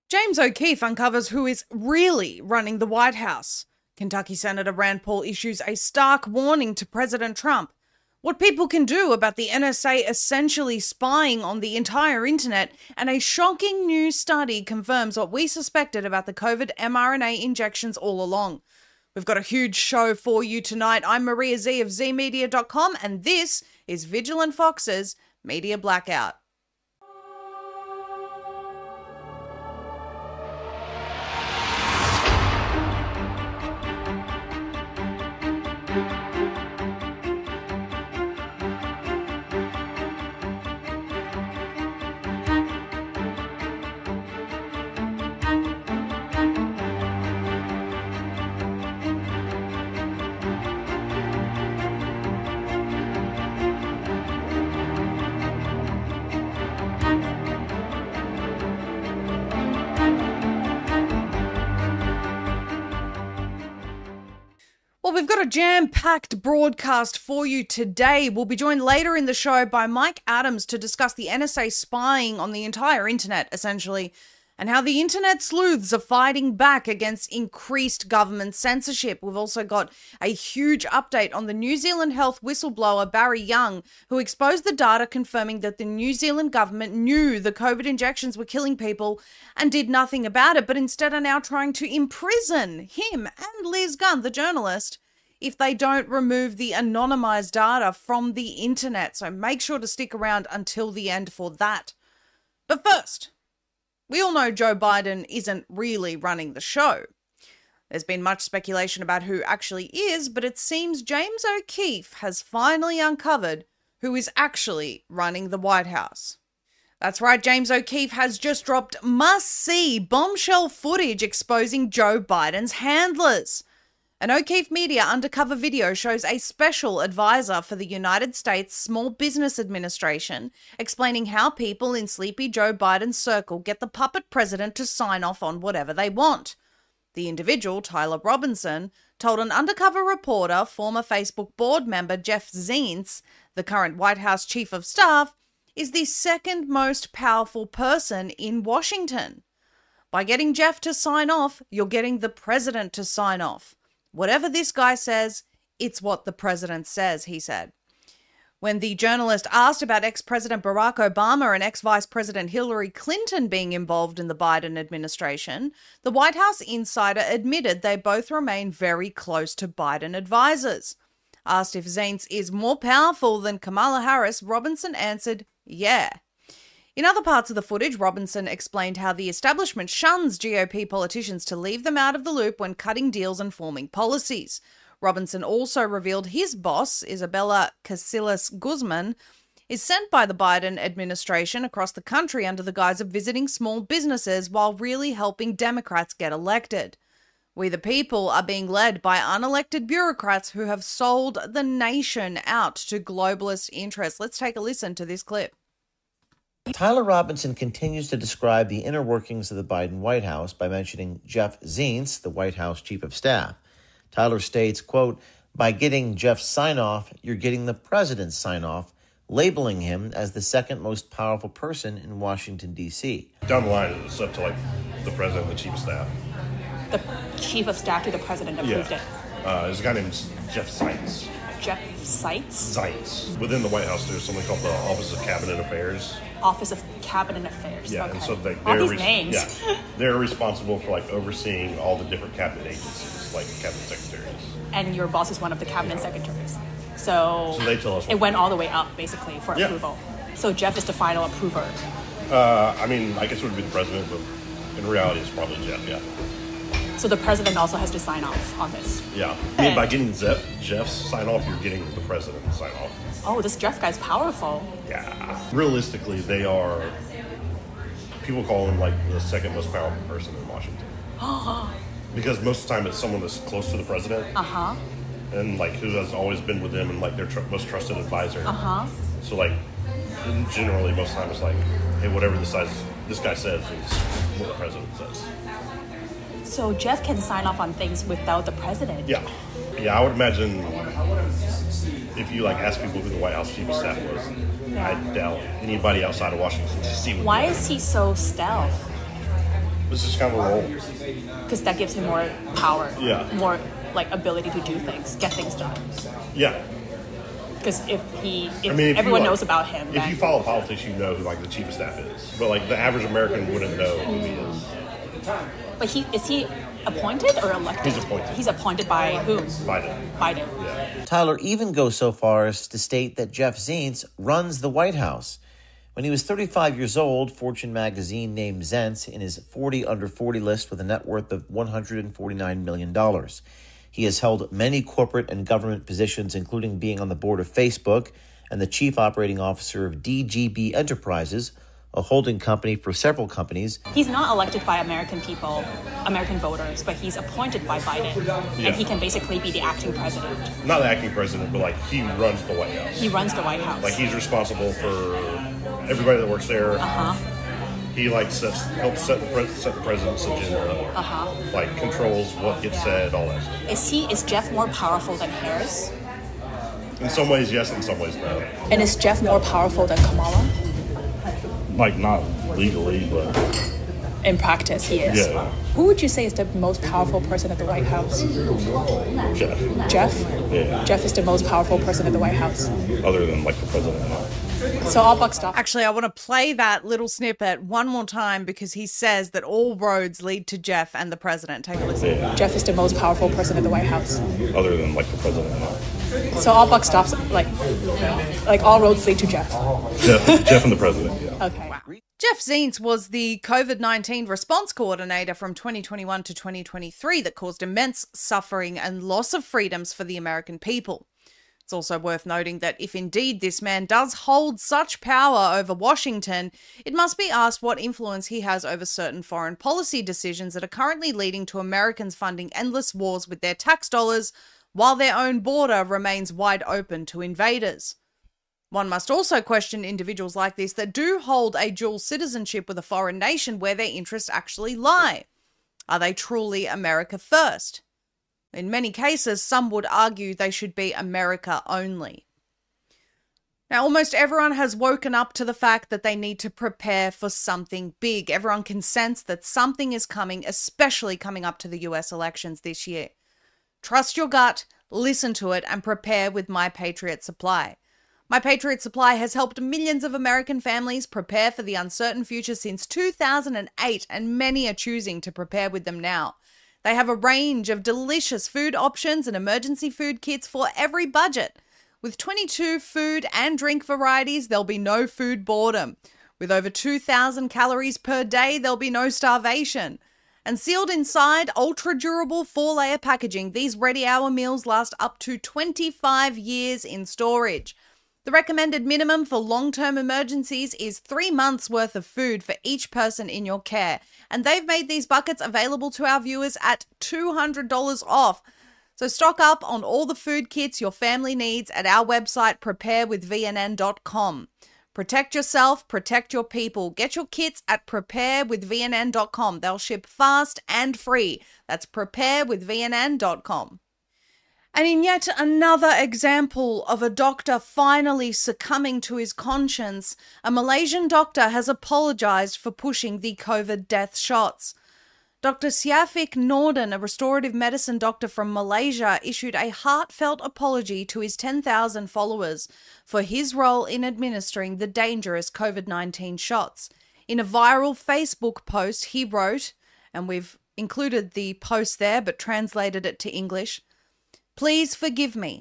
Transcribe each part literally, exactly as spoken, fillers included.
James O'Keefe uncovers who is really running the White House. Kentucky Senator Rand Paul issues a stark warning to President Trump. What people can do about the N S A essentially spying on the entire internet, and a shocking new study confirms what we suspected about the COVID mRNA injections all along. We've got a huge show for you tonight. I'm Maria Z of Z Media dot com, and this is Vigilant Fox's Media Blackout. Well, we've got a jam-packed broadcast for you today. We'll be joined later in the show by Mike Adams to discuss the N S A spying on the entire internet, essentially, and how the internet sleuths are fighting back against increased government censorship. We've also got a huge update on the New Zealand health whistleblower Barry Young, who exposed the data confirming that the New Zealand government knew the COVID injections were killing people and did nothing about it, but instead are now trying to imprison him and Liz Gunn, the journalist, if they don't remove the anonymized data from the internet. So make sure to stick around until the end for that. But first, we all know Joe Biden isn't really running the show. There's been much speculation about who actually is, but it seems James O'Keefe has finally uncovered who is actually running the White House. That's right, James O'Keefe has just dropped must-see bombshell footage exposing Joe Biden's handlers. An O'Keefe Media undercover video shows a special advisor for the United States Small Business Administration explaining how people in sleepy Joe Biden's circle get the puppet president to sign off on whatever they want. The individual, Tyler Robinson, told an undercover reporter, former Facebook board member Jeff Zients, the current White House chief of staff, is the second most powerful person in Washington. By getting Jeff to sign off, you're getting the president to sign off. Whatever this guy says, it's what the president says, he said. When the journalist asked about ex-President Barack Obama and ex-Vice President Hillary Clinton being involved in the Biden administration, the White House insider admitted they both remain very close to Biden advisors. Asked if Zients is more powerful than Kamala Harris, Robinson answered, yeah. In other parts of the footage, Robinson explained how the establishment shuns G O P politicians to leave them out of the loop when cutting deals and forming policies. Robinson also revealed his boss, Isabella Casillas Guzman, is sent by the Biden administration across the country under the guise of visiting small businesses while really helping Democrats get elected. We the people are being led by unelected bureaucrats who have sold the nation out to globalist interests. Let's take a listen to this clip. Tyler Robinson continues to describe the inner workings of the Biden White House by mentioning Jeff Zients, the White House chief of staff. Tyler states, quote, by getting Jeff's sign-off, you're getting the president's sign-off, labeling him as the second most powerful person in Washington, D C. Down the line, it's up to, like, the president and the chief of staff. The chief of staff to the president approved yeah. it. Uh, there's a guy named Jeff Zients. Jeff Zients? Zients. Within the White House, there's something called the Office of Cabinet Affairs. Office of Cabinet Affairs. Yeah, okay. and so they, all they're these res- names. Yeah, they're responsible for like overseeing all the different cabinet agencies, like cabinet secretaries. And your boss is one of the cabinet secretaries. So, so they tell us it went all the way up, basically, for yeah. approval. So Jeff is the final approver. Uh, I mean, I guess it would be the president, but in reality, it's probably Jeff. Yeah. So the president also has to sign off on this. Yeah. I mean, by getting Jeff, Jeff's sign off, you're getting the president's sign off. Oh, this Jeff guy's powerful. Yeah. Realistically, they are. People call him like the second most powerful person in Washington. Because most of the time it's someone that's close to the president. Uh huh. And like who has always been with them and like their tr- most trusted advisor. Uh huh. So like, generally most of the time it's like, hey, whatever this guy this guy says is what the president says. So Jeff can sign off on things without the president. Yeah, yeah. I would imagine if you like ask people who the White House chief of staff was, I doubt anybody outside of Washington D C would. Why is he so stealth? This is kind of a role. Because that gives him more power. Yeah. More like ability to do things, get things done. Yeah. Because if he, if, I mean, if everyone you, like, knows about him, if then you follow politics, you know who like the chief of staff is. But like the average American wouldn't know who he is. But he is he appointed or elected? He's appointed. He's appointed by whom? Biden. Biden. Yeah. Tyler even goes so far as to state that Jeff Zients runs the White House. When he was thirty-five years old, Fortune magazine named Zients in his forty under forty list with a net worth of one hundred forty-nine million dollars. He has held many corporate and government positions, including being on the board of Facebook and the chief operating officer of D G B Enterprises, a holding company for several companies. He's not elected by American people, American voters, but he's appointed by Biden. Yeah. And he can basically be the acting president. Not the acting president, but like he runs the White House. He runs the White House. Like he's responsible for everybody that works there. Uh-huh. He like sets, helps set the, pres- set the president's agenda. Uh-huh. Like controls what gets Yeah. said, all that stuff. Is he is Jeff more powerful than Harris? In some ways, yes. In some ways, no. And is Jeff more powerful than Kamala? Like not legally, but In practice, he is. yeah. Who would you say is the most powerful person at the White House? Jeff. Jeff? Yeah. Jeff is the most powerful person at the White House. Other than like the president. So all buck stops. Actually, I want to play that little snippet one more time because he says that all roads lead to Jeff and the president. Take a listen. Yeah. Jeff is the most powerful person at the White House. Other than like the president. So all buck stops, like, like all roads lead to Jeff. Jeff, Jeff and the president. Yeah. Okay. Jeff Zients was the COVID nineteen response coordinator from twenty twenty-one to twenty twenty-three that caused immense suffering and loss of freedoms for the American people. It's also worth noting that if indeed this man does hold such power over Washington, it must be asked what influence he has over certain foreign policy decisions that are currently leading to Americans funding endless wars with their tax dollars while their own border remains wide open to invaders. One must also question individuals like this that do hold a dual citizenship with a foreign nation where their interests actually lie. Are they truly America first? In many cases, some would argue they should be America only. Now, almost everyone has woken up to the fact that they need to prepare for something big. Everyone can sense that something is coming, especially coming up to the U S elections this year. Trust your gut, listen to it, and prepare with My Patriot Supply. My Patriot Supply has helped millions of American families prepare for the uncertain future since two thousand eight, and many are choosing to prepare with them now. They have a range of delicious food options and emergency food kits for every budget. With twenty-two food and drink varieties, there'll be no food boredom. With over two thousand calories per day, there'll be no starvation. And sealed inside ultra-durable four-layer packaging, these ready-hour meals last up to twenty-five years in storage. The recommended minimum for long-term emergencies is three months' worth of food for each person in your care. And they've made these buckets available to our viewers at two hundred dollars off. So stock up on all the food kits your family needs at our website, prepare with V N N dot com. Protect yourself, protect your people. Get your kits at prepare with V N N dot com. They'll ship fast and free. That's prepare with V N N dot com. And in yet another example of a doctor finally succumbing to his conscience, a Malaysian doctor has apologized for pushing the COVID death shots. Doctor Syafiq Nordin, a restorative medicine doctor from Malaysia, issued a heartfelt apology to his ten thousand followers for his role in administering the dangerous COVID nineteen shots. In a viral Facebook post, he wrote, and we've included the post there but translated it to English, "Please forgive me.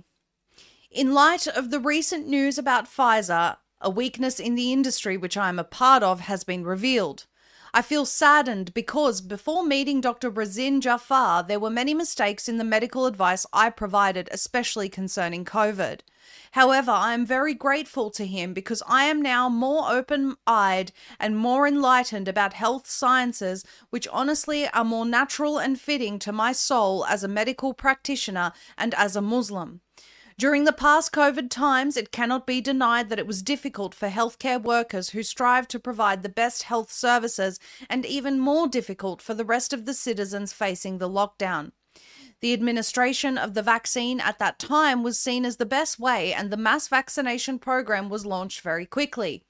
In light of the recent news about Pfizer, a weakness in the industry which I am a part of has been revealed. I feel saddened because before meeting Doctor Razin Jafar, there were many mistakes in the medical advice I provided, especially concerning COVID. However, I am very grateful to him because I am now more open-eyed and more enlightened about health sciences, which honestly are more natural and fitting to my soul as a medical practitioner and as a Muslim. During the past COVID times, it cannot be denied that it was difficult for healthcare workers who strive to provide the best health services, and even more difficult for the rest of the citizens facing the lockdown. The administration of the vaccine at that time was seen as the best way, and the mass vaccination program was launched very quickly.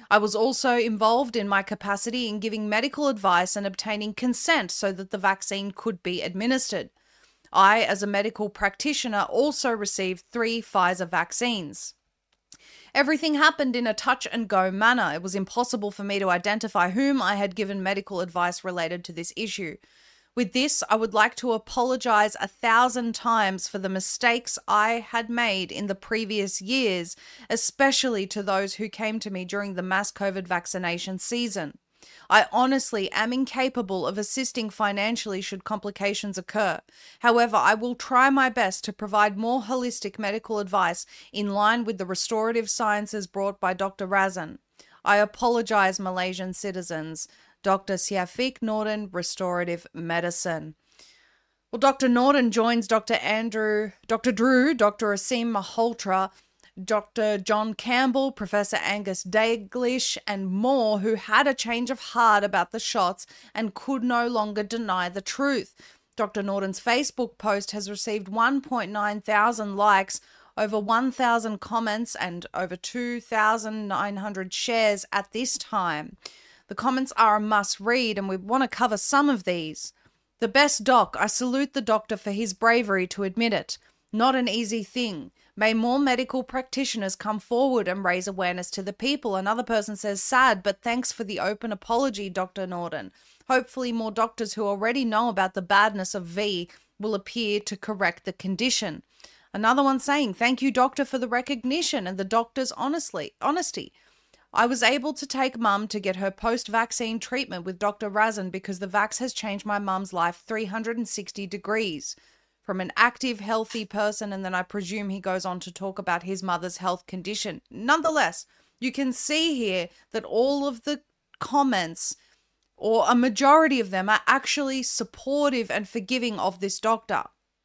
I was also involved in my capacity in giving medical advice and obtaining consent so that the vaccine could be administered. I, as a medical practitioner, also received three Pfizer vaccines. Everything happened in a touch-and-go manner. It was impossible for me to identify whom I had given medical advice related to this issue. With this, I would like to apologize a thousand times for the mistakes I had made in the previous years, especially to those who came to me during the mass COVID vaccination season. I honestly am incapable of assisting financially should complications occur. However, I will try my best to provide more holistic medical advice in line with the restorative sciences brought by Doctor Razan. I apologize, Malaysian citizens. Doctor Syafiq Nordin, Restorative Medicine. Well, Doctor Nordin joins Doctor Andrew, Doctor Drew, Doctor Asim Malhotra, Doctor John Campbell, Professor Angus Daglish, and more who had a change of heart about the shots and could no longer deny the truth. Doctor Nordin's Facebook post has received one point nine thousand likes, over one thousand comments, and over two thousand nine hundred shares at this time. The comments are a must-read, and we want to cover some of these. The best doc. I salute the doctor for his bravery to admit it. Not an easy thing. May more medical practitioners come forward and raise awareness to the people. Another person says, sad, but thanks for the open apology, Doctor Nordin. Hopefully more doctors who already know about the badness of V will appear to correct the condition. Another one saying, thank you, doctor, for the recognition and the doctor's honestly, honesty. I was able to take mum to get her post-vaccine treatment with Doctor Razan because the vax has changed my mum's life three hundred sixty degrees. From an active, healthy person, and then I presume he goes on to talk about his mother's health condition. Nonetheless, you can see here that all of the comments, or a majority of them, are actually supportive and forgiving of this doctor.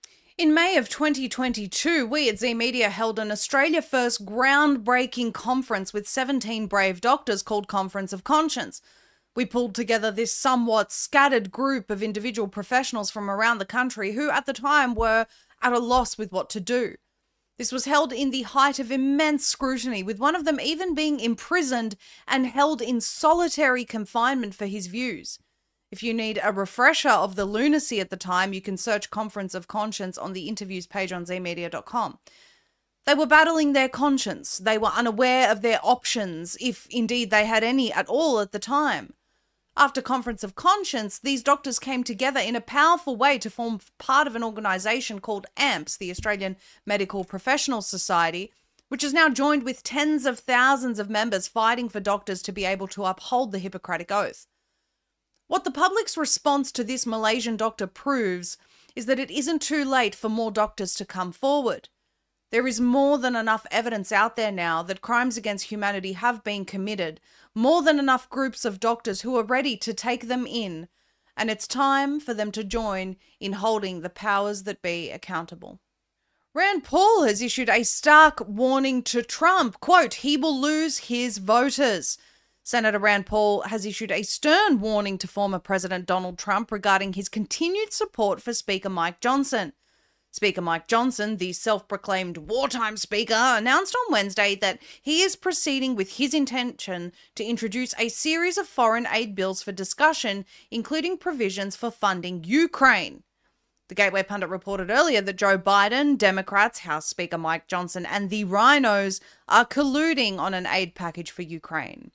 In May of twenty twenty-two, we at Z Media held an Australia-first groundbreaking conference with seventeen brave doctors called Conference of Conscience. We pulled together this somewhat scattered group of individual professionals from around the country who at the time were at a loss with what to do. This was held in the height of immense scrutiny, with one of them even being imprisoned and held in solitary confinement for his views. If you need a refresher of the lunacy at the time, you can search Conference of Conscience on the interviews page on z media dot com. They were battling their conscience. They were unaware of their options, if indeed they had any at all at the time. After Conference of Conscience, these doctors came together in a powerful way to form part of an organisation called A M P S, the Australian Medical Professionals Society, which is now joined with tens of thousands of members fighting for doctors to be able to uphold the Hippocratic Oath. What the public's response to this Malaysian doctor proves is that it isn't too late for more doctors to come forward. There is more than enough evidence out there now that crimes against humanity have been committed, more than enough groups of doctors who are ready to take them in, and it's time for them to join in holding the powers that be accountable. Rand Paul has issued a stark warning to Trump. Quote, he will lose his voters. Senator Rand Paul has issued a stern warning to former President Donald Trump regarding his continued support for Speaker Mike Johnson. Speaker Mike Johnson, the self-proclaimed wartime speaker, announced on Wednesday that he is proceeding with his intention to introduce a series of foreign aid bills for discussion, including provisions for funding Ukraine. The Gateway Pundit reported earlier that Joe Biden, Democrats, House Speaker Mike Johnson, and the Rhinos are colluding on an aid package for Ukraine.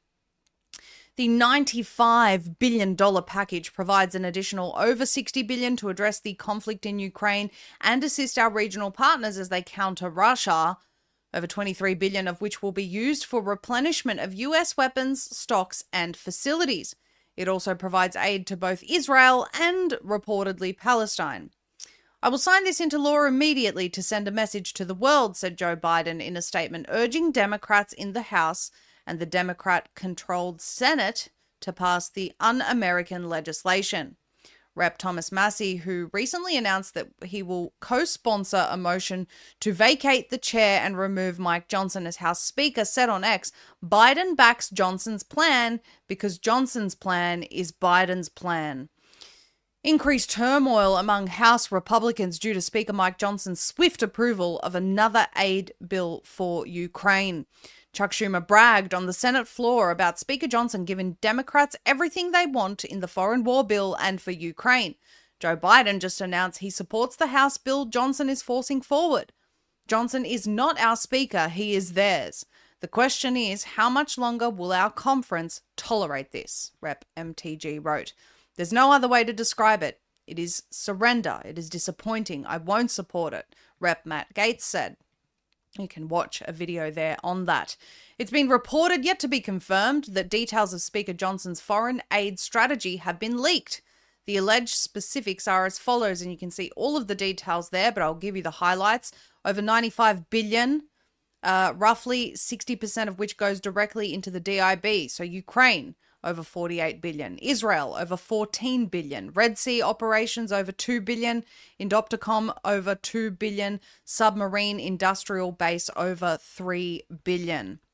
The ninety-five billion dollars package provides an additional over sixty billion dollars to address the conflict in Ukraine and assist our regional partners as they counter Russia, over twenty-three billion dollars of which will be used for replenishment of U S weapons, stocks, and facilities. It also provides aid to both Israel and, reportedly, Palestine. I will sign this into law immediately to send a message to the world, said Joe Biden in a statement urging Democrats in the House and the Democrat-controlled Senate to pass the un-American legislation. Representative Thomas Massie, who recently announced that he will co-sponsor a motion to vacate the chair and remove Mike Johnson as House Speaker, said on X, Biden backs Johnson's plan because Johnson's plan is Biden's plan. Increased turmoil among House Republicans due to Speaker Mike Johnson's swift approval of another aid bill for Ukraine. Chuck Schumer bragged on the Senate floor about Speaker Johnson giving Democrats everything they want in the foreign war bill and for Ukraine. Joe Biden just announced he supports the House bill Johnson is forcing forward. Johnson is not our speaker, he is theirs. The question is, how much longer will our conference tolerate this? Representative M T G wrote. There's no other way to describe it. It is surrender. It is disappointing. I won't support it, Representative Matt Gaetz said. You can watch a video there on that. It's been reported, yet to be confirmed, that details of Speaker Johnson's foreign aid strategy have been leaked. The alleged specifics are as follows, and you can see all of the details there, but I'll give you the highlights. Over ninety-five billion dollars, uh, roughly sixty percent of which goes directly into the D I B. So Ukraine, over forty-eight billion dollars. Israel, over fourteen billion dollars. Red Sea operations, over two billion dollars. Indopticom, over two billion dollars. Submarine industrial base, over three billion dollars.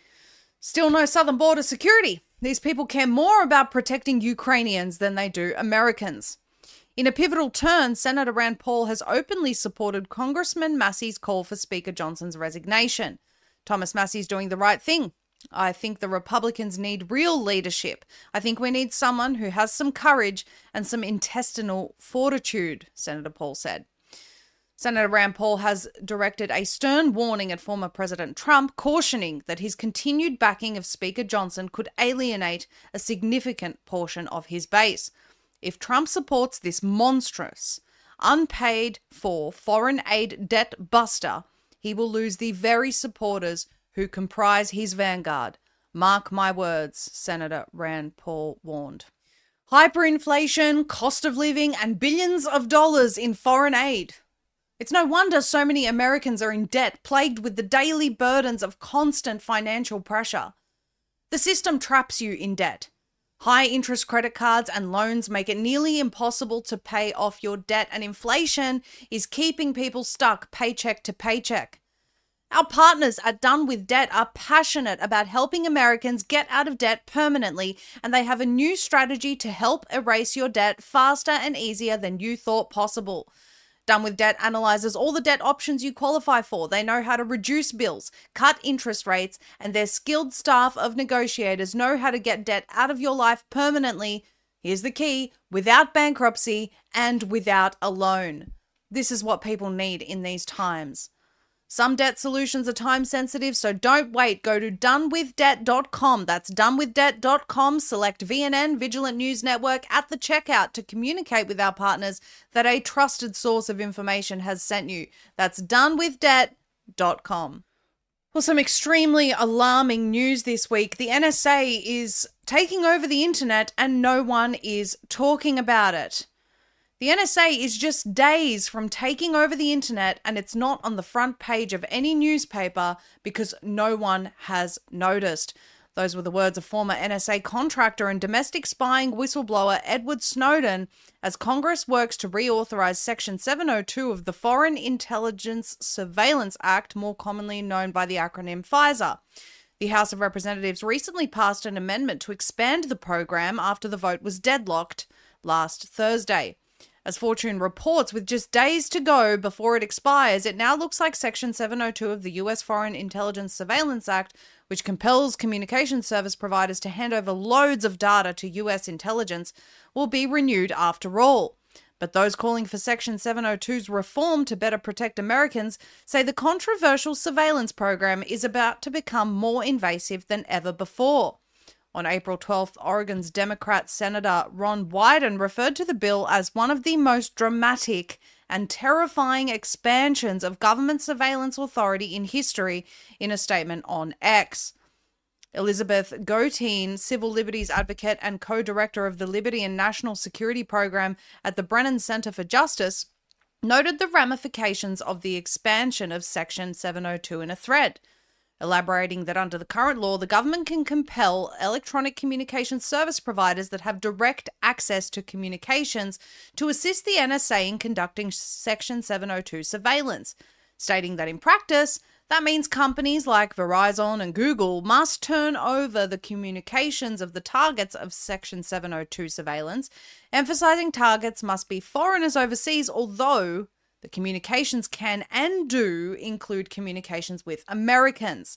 Still no southern border security. These people care more about protecting Ukrainians than they do Americans. In a pivotal turn, Senator Rand Paul has openly supported Congressman Massey's call for Speaker Johnson's resignation. Thomas Massey's doing the right thing. I think the Republicans need real leadership. I think we need someone who has some courage and some intestinal fortitude, Senator Paul said. Senator Rand Paul has directed a stern warning at former President Trump, cautioning that his continued backing of Speaker Johnson could alienate a significant portion of his base. If Trump supports this monstrous, unpaid for foreign aid debt buster, he will lose the very supporters who comprise his vanguard. Mark my words, Senator Rand Paul warned. Hyperinflation, cost of living, and billions of dollars in foreign aid. It's no wonder so many Americans are in debt, plagued with the daily burdens of constant financial pressure. The system traps you in debt. High-interest credit cards and loans make it nearly impossible to pay off your debt, and inflation is keeping people stuck paycheck to paycheck. Our partners at Done With Debt are passionate about helping Americans get out of debt permanently, and they have a new strategy to help erase your debt faster and easier than you thought possible. Done With Debt analyzes all the debt options you qualify for. They know how to reduce bills, cut interest rates, and their skilled staff of negotiators know how to get debt out of your life permanently. Here's the key: without bankruptcy and without a loan. This is what people need in these times. Some debt solutions are time sensitive, so don't wait. Go to done with debt dot com. That's done with debt dot com. Select V N N, Vigilant News Network, at the checkout to communicate with our partners that a trusted source of information has sent you. That's done with debt dot com. Well, some extremely alarming news this week. The N S A is taking over the internet and no one is talking about it. The N S A is just days from taking over the internet, and it's not on the front page of any newspaper because no one has noticed. Those were the words of former N S A contractor and domestic spying whistleblower Edward Snowden as Congress works to reauthorize Section seven oh two of the Foreign Intelligence Surveillance Act, more commonly known by the acronym FISA. The House of Representatives recently passed an amendment to expand the program after the vote was deadlocked last Thursday. As Fortune reports, with just days to go before it expires, it now looks like Section seven oh two of the U S Foreign Intelligence Surveillance Act, which compels communication service providers to hand over loads of data to U S intelligence, will be renewed after all. But those calling for Section seven oh two's reform to better protect Americans say the controversial surveillance program is about to become more invasive than ever before. On April twelfth, Oregon's Democrat Senator Ron Wyden referred to the bill as one of the most dramatic and terrifying expansions of government surveillance authority in history in a statement on X. Elizabeth Goteen, civil liberties advocate and co-director of the Liberty and National Security Program at the Brennan Center for Justice, noted the ramifications of the expansion of Section seven oh two in a thread, elaborating that under the current law, the government can compel electronic communication service providers that have direct access to communications to assist the N S A in conducting Section seven oh two surveillance, stating that in practice, that means companies like Verizon and Google must turn over the communications of the targets of Section seven oh two surveillance, emphasizing targets must be foreigners overseas, although the communications can and do include communications with Americans.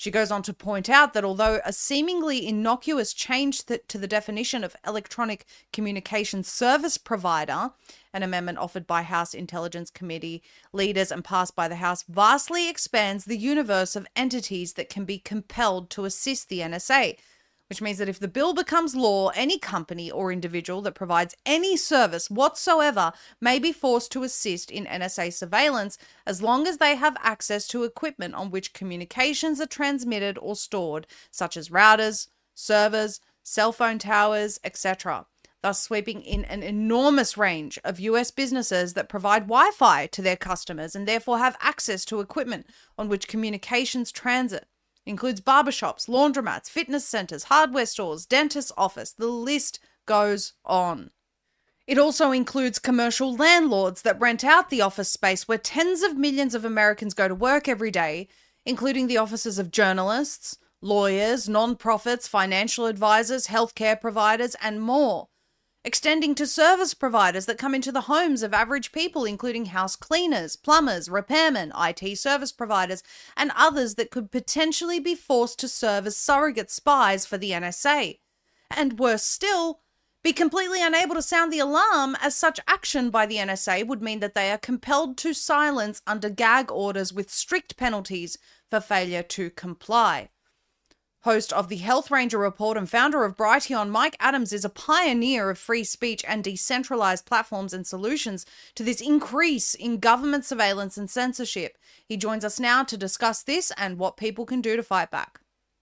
She goes on to point out that although a seemingly innocuous change th- to the definition of electronic communication service provider, an amendment offered by House Intelligence Committee leaders and passed by the House, vastly expands the universe of entities that can be compelled to assist the N S A, which means that if the bill becomes law, any company or individual that provides any service whatsoever may be forced to assist in N S A surveillance as long as they have access to equipment on which communications are transmitted or stored, such as routers, servers, cell phone towers, et cetera, thus sweeping in an enormous range of U S businesses that provide Wi-Fi to their customers and therefore have access to equipment on which communications transit. Includes barbershops, laundromats, fitness centers, hardware stores, dentist's office. The list goes on. It also includes commercial landlords that rent out the office space where tens of millions of Americans go to work every day, including the offices of journalists, lawyers, non-profits, financial advisors, healthcare providers, and more. Extending to service providers that come into the homes of average people, including house cleaners, plumbers, repairmen, I T service providers, and others that could potentially be forced to serve as surrogate spies for the N S A. And worse still, be completely unable to sound the alarm, as such action by the N S A would mean that they are compelled to silence under gag orders with strict penalties for failure to comply. Host of the Health Ranger Report and founder of Brighteon, Mike Adams is a pioneer of free speech and decentralized platforms and solutions to this increase in government surveillance and censorship. He joins us now to discuss this and what people can do to fight back.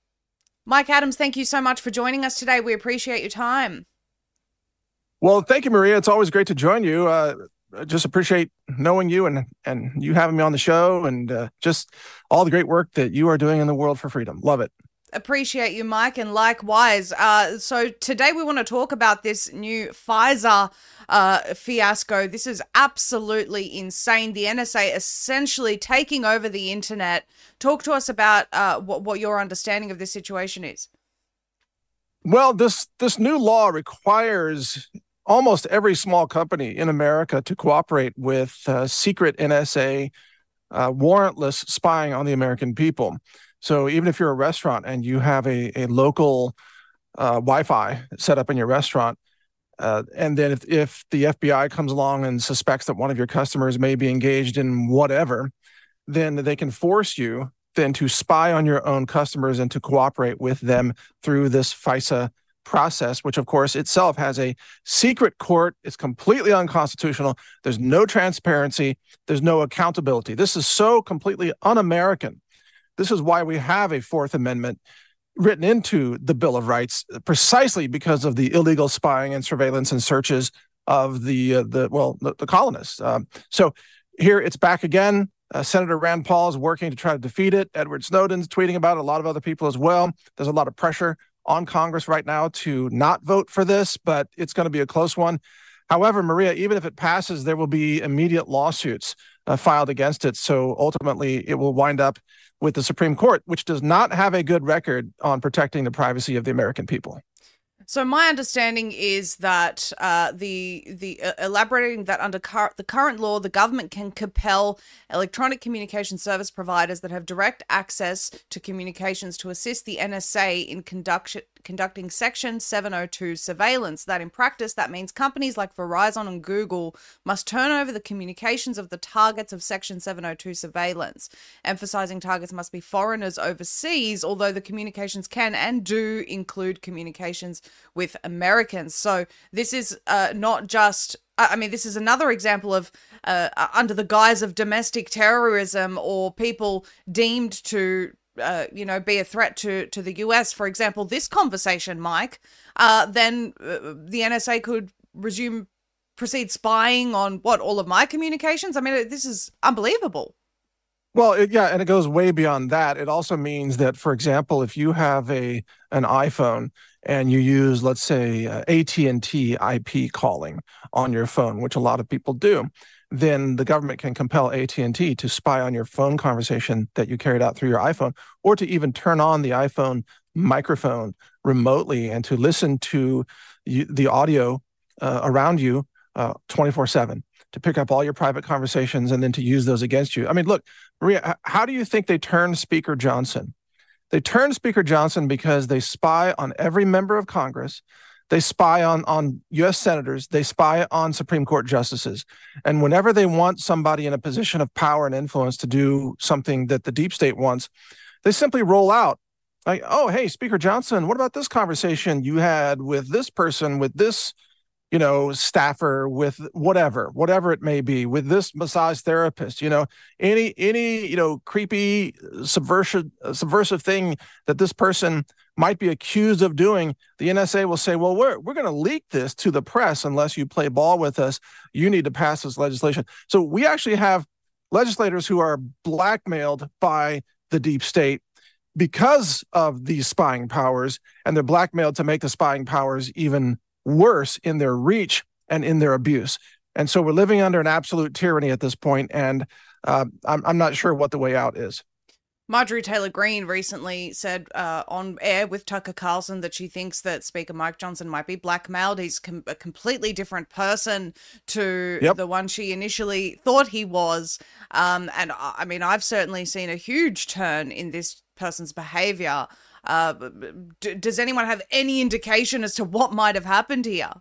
Mike Adams, thank you so much for joining us today. We appreciate your time. Well, thank you, Maria. It's always great to join you. Uh, I just appreciate knowing you and, and you having me on the show, and uh, just all the great work that you are doing in the world for freedom. Love it. Appreciate you, Mike, and likewise. Uh, so today we want to talk about this new Pfizer uh, fiasco. This is absolutely insane. The N S A essentially taking over the internet. Talk to us about uh, what, what your understanding of this situation is. Well, this this new law requires almost every small company in America to cooperate with uh, secret N S A uh, warrantless spying on the American people. So even if you're a restaurant and you have a, a local uh, Wi-Fi set up in your restaurant, uh, and then if, if the F B I comes along and suspects that one of your customers may be engaged in whatever, then they can force you then to spy on your own customers and to cooperate with them through this FISA process, which of course itself has a secret court. It's completely unconstitutional. There's no transparency. There's no accountability. This is so completely un-American. This is why we have a Fourth Amendment written into the Bill of Rights, precisely because of the illegal spying and surveillance and searches of the uh, the well the, the colonists. Um, so here it's back again. Uh, Senator Rand Paul is working to try to defeat it. Edward Snowden's tweeting about it. A lot of other people as well. There's a lot of pressure on Congress right now to not vote for this, but it's going to be a close one. However, Maria, even if it passes, there will be immediate lawsuits uh, filed against it. So ultimately, it will wind up with the Supreme Court, which does not have a good record on protecting the privacy of the American people. So my understanding is that uh, the the uh, elaborating that under cur- the current law, the government can compel electronic communication service providers that have direct access to communications to assist the N S A in conduct- conducting Section seven oh two surveillance. That in practice, that means companies like Verizon and Google must turn over the communications of the targets of Section seven oh two surveillance, emphasizing targets must be foreigners overseas, although the communications can and do include communications with Americans. So this is uh, not just, I mean, this is another example of uh, under the guise of domestic terrorism or people deemed to, uh, you know, be a threat to, to the U S. For example, this conversation, Mike, uh, then uh, the N S A could resume, proceed spying on what, all of my communications? I mean, this is unbelievable. Well, it, yeah, and it goes way beyond that. It also means that, for example, if you have a an iPhone and you use, let's say, uh, A T and T I P calling on your phone, which a lot of people do, then the government can compel A T and T to spy on your phone conversation that you carried out through your iPhone, or to even turn on the iPhone microphone remotely and to listen to you, the audio uh, around you uh, twenty-four seven. To pick up all your private conversations and then to use those against you. I mean, look, Maria, how do you think they turned Speaker Johnson? They turn Speaker Johnson because they spy on every member of Congress. They spy on, on U S senators. They spy on Supreme Court justices. And whenever they want somebody in a position of power and influence to do something that the deep state wants, they simply roll out like, oh, hey, Speaker Johnson, what about this conversation you had with this person, with this, you know, staffer, with whatever, whatever it may be, with this massage therapist, you know, any, any, you know, creepy subversive, subversive thing that this person might be accused of doing, the N S A will say, well, we're, we're going to leak this to the press unless you play ball with us. You need to pass this legislation. So we actually have legislators who are blackmailed by the deep state because of these spying powers, and they're blackmailed to make the spying powers even worse in their reach and in their abuse. And so we're living under an absolute tyranny at this point, and uh, I'm, I'm not sure what the way out is. Marjorie Taylor Greene recently said uh, on air with Tucker Carlson that she thinks that Speaker Mike Johnson might be blackmailed. He's com- a completely different person to yep. the one she initially thought he was. Um, and I mean, I've certainly seen a huge turn in this person's behavior. Uh, d- does anyone have any indication as to what might have happened here?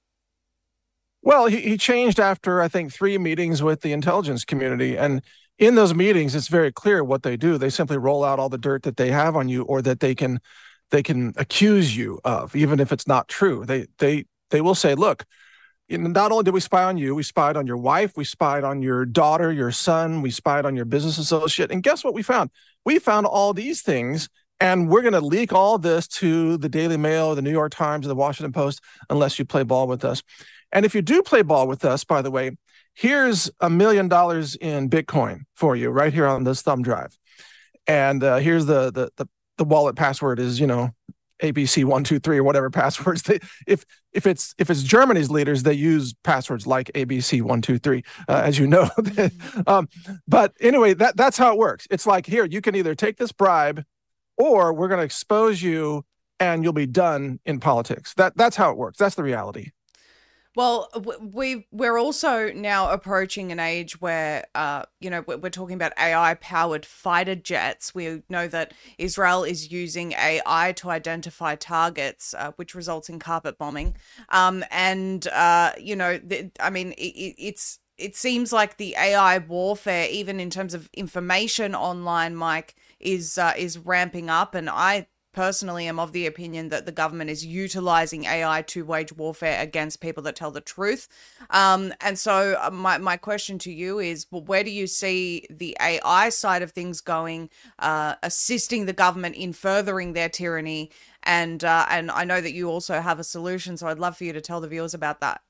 Well, he, he changed after, I think, three meetings with the intelligence community. And in those meetings, it's very clear what they do. They simply roll out all the dirt that they have on you, or that they can they can accuse you of, even if it's not true. They they they will say, look, not only did we spy on you, we spied on your wife, we spied on your daughter, your son, we spied on your business associate. And guess what we found? We found all these things, and we're going to leak all this to the Daily Mail, the New York Times, the Washington Post, unless you play ball with us. And if you do play ball with us, by the way, here's a million dollars in Bitcoin for you right here on this thumb drive. And uh, here's the, the the the wallet password is, you know, A B C one two three or whatever passwords. They, if if it's if it's Germany's leaders, they use passwords like A B C one two three, uh, as you know. um, but anyway, that that's how it works. It's like, here, you can either take this bribe, or we're going to expose you and you'll be done in politics. That that's how it works. That's the reality. Well, we we're also now approaching an age where, uh, you know, we're talking about A I-powered fighter jets. We know that Israel is using A I to identify targets, uh, which results in carpet bombing. Um, and uh, you know, the, I mean, it, it's it seems like the A I warfare, even in terms of information online, Mike, is uh, is ramping up, and I personally am of the opinion that the government is utilizing A I to wage warfare against people that tell the truth. Um, and so my, my question to you is, well, where do you see the A I side of things going, uh, assisting the government in furthering their tyranny? And, uh, and I know that you also have a solution, so I'd love for you to tell the viewers about that.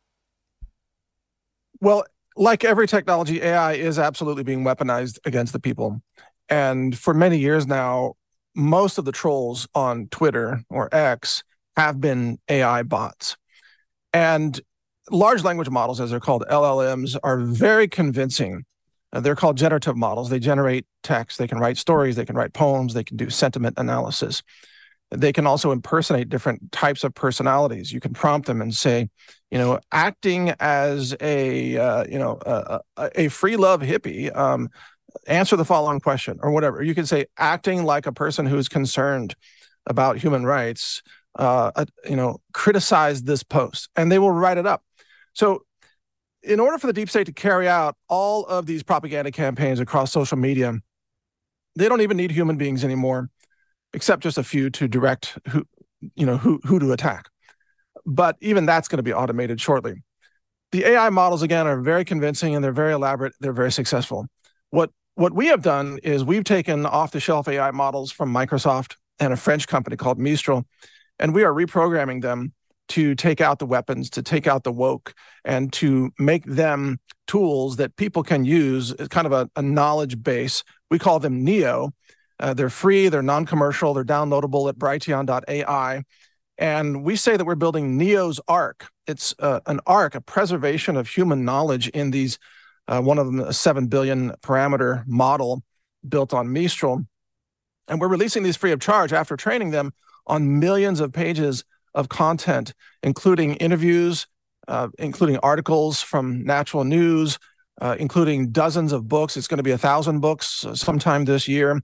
Well, like every technology, A I is absolutely being weaponized against the people. And for many years now, most of the trolls on Twitter or X have been A I bots. And large language models, as they're called, L L Ms, are very convincing. Uh, they're called generative models. They generate text. They can write stories. They can write poems. They can do sentiment analysis. They can also impersonate different types of personalities. You can prompt them and say, you know, acting as a, uh, you know, a, a free love hippie, um, answer the following question, or whatever. You can say, acting like a person who's concerned about human rights, uh, uh, you know, criticize this post, and they will write it up. So in order for the deep state to carry out all of these propaganda campaigns across social media, they don't even need human beings anymore, except just a few to direct who, you know, who, who to attack. But even that's going to be automated shortly. The A I models, again, are very convincing, and they're very elaborate. They're very successful. What What we have done is we've taken off-the-shelf A I models from Microsoft and a French company called Mistral, and we are reprogramming them to take out the weapons, to take out the woke, and to make them tools that people can use as kind of a, a knowledge base. We call them Neo. Uh, they're free, they're non-commercial, they're downloadable at brighteon dot A I. And we say that we're building Neo's Ark. It's uh, an ark, a preservation of human knowledge in these Uh, one of them, a seven billion parameter model built on Mistral. And we're releasing these free of charge after training them on millions of pages of content, including interviews, uh, including articles from Natural News, uh, including dozens of books. It's going to be a thousand books sometime this year.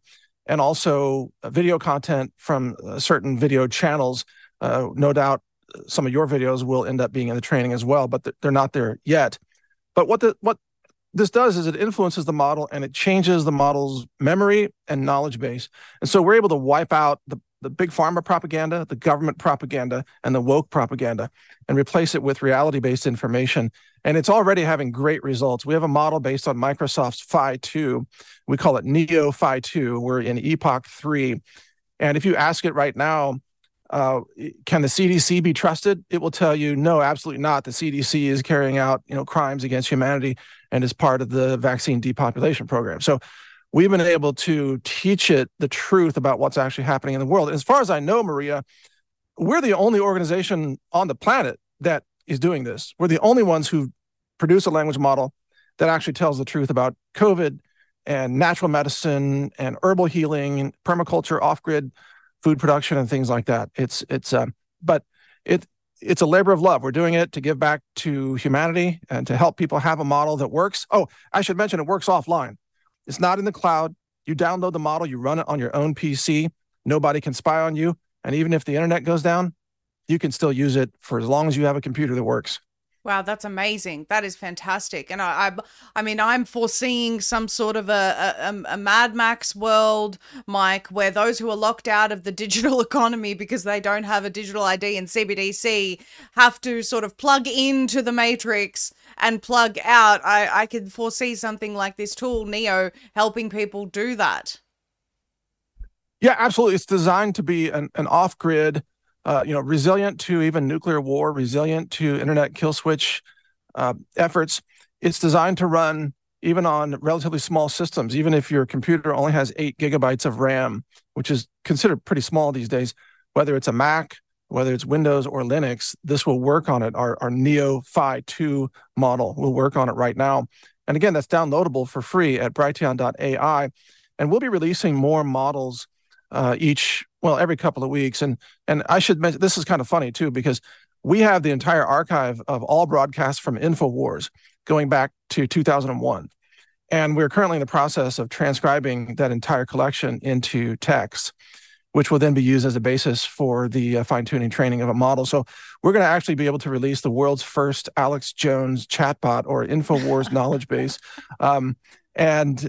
and also video content from uh, certain video channels. Uh, no doubt some of your videos will end up being in the training as well, but they're not there yet. But what the what this does is it influences the model, and it changes the model's memory and knowledge base. And so we're able to wipe out the, the big pharma propaganda, the government propaganda, and the woke propaganda, and replace it with reality-based information. And it's already having great results. We have a model based on Microsoft's Phi two. We call it Neo Phi two. We're in Epoch three. And if you ask it right now, Uh, can the C D C be trusted? It will tell you, no, absolutely not. The C D C is carrying out, you know, crimes against humanity and is part of the vaccine depopulation program. So we've been able to teach it the truth about what's actually happening in the world. As far as I know, Maria, we're the only organization on the planet that is doing this. We're the only ones who produce a language model that actually tells the truth about COVID and natural medicine and herbal healing and permaculture, off-grid food production and things like that. It's it's um, but it it's a labor of love. We're doing it to give back to humanity and to help people have a model that works. Oh, I should mention it works offline. It's not in the cloud. You download the model, you run it on your own P C. Nobody can spy on you, and even if the internet goes down, you can still use it for as long as you have a computer that works. Wow, that's amazing. That is fantastic. And I, I, I mean, I'm foreseeing some sort of a, a, a Mad Max world, Mike, where those who are locked out of the digital economy because they don't have a digital I D and C B D C have to sort of plug into the Matrix and plug out. I, I could foresee something like this tool, Neo, helping people do that. Yeah, absolutely. It's designed to be an, an off-grid, Uh, you know, resilient to even nuclear war, resilient to internet kill switch uh, efforts. It's designed to run even on relatively small systems. Even if your computer only has eight gigabytes of RAM, which is considered pretty small these days, whether it's a Mac, whether it's Windows or Linux, this will work on it. Our, our Neo Phi two model will work on it right now. And again, that's downloadable for free at Brighteon dot A I. And we'll be releasing more models uh, each well, every couple of weeks. And and I should mention, this is kind of funny too, because we have the entire archive of all broadcasts from InfoWars going back to two thousand one. And we're currently in the process of transcribing that entire collection into text, which will then be used as a basis for the uh, fine-tuning training of a model. So we're going to actually be able to release the world's first Alex Jones chatbot or InfoWars knowledge base. Um, and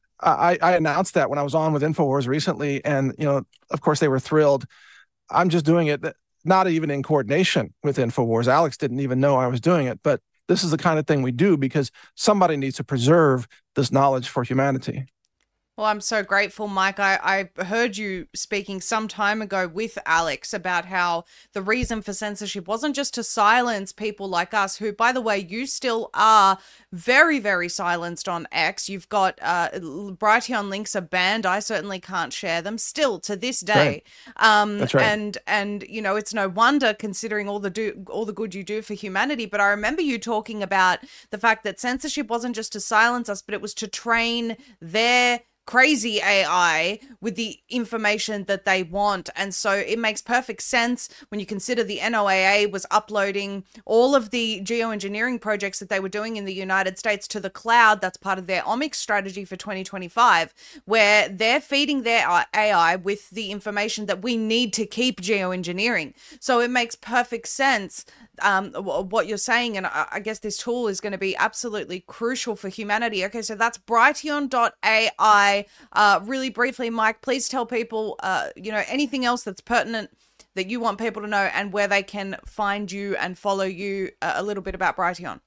I, I announced that when I was on with InfoWars recently, and you know, of course, they were thrilled. I'm just doing it, not even in coordination with InfoWars. Alex didn't even know I was doing it, but this is the kind of thing we do because somebody needs to preserve this knowledge for humanity. Well, I'm so grateful, Mike. I, I heard you speaking some time ago with Alex about how the reason for censorship wasn't just to silence people like us, who, by the way, you still are very, very silenced on X. You've got uh, Brighteon links are banned. I certainly can't share them still to this day. Right. Um, That's right. And, and, you know, it's no wonder considering all the do all the good you do for humanity. But I remember you talking about the fact that censorship wasn't just to silence us, but it was to train their crazy A I with the information that they want. And so it makes perfect sense when you consider the N O A A was uploading all of the geoengineering projects that they were doing in the United States to the cloud. That's part of their omics strategy for twenty twenty-five, where they're feeding their A I with the information that we need to keep geoengineering. So it makes perfect sense um, what you're saying. And I guess this tool is going to be absolutely crucial for humanity. Okay, so that's Brighteon dot A I. Uh, really briefly, Mike, please tell people, uh, you know, anything else that's pertinent that you want people to know and where they can find you and follow you, uh, a little bit about Brighteon.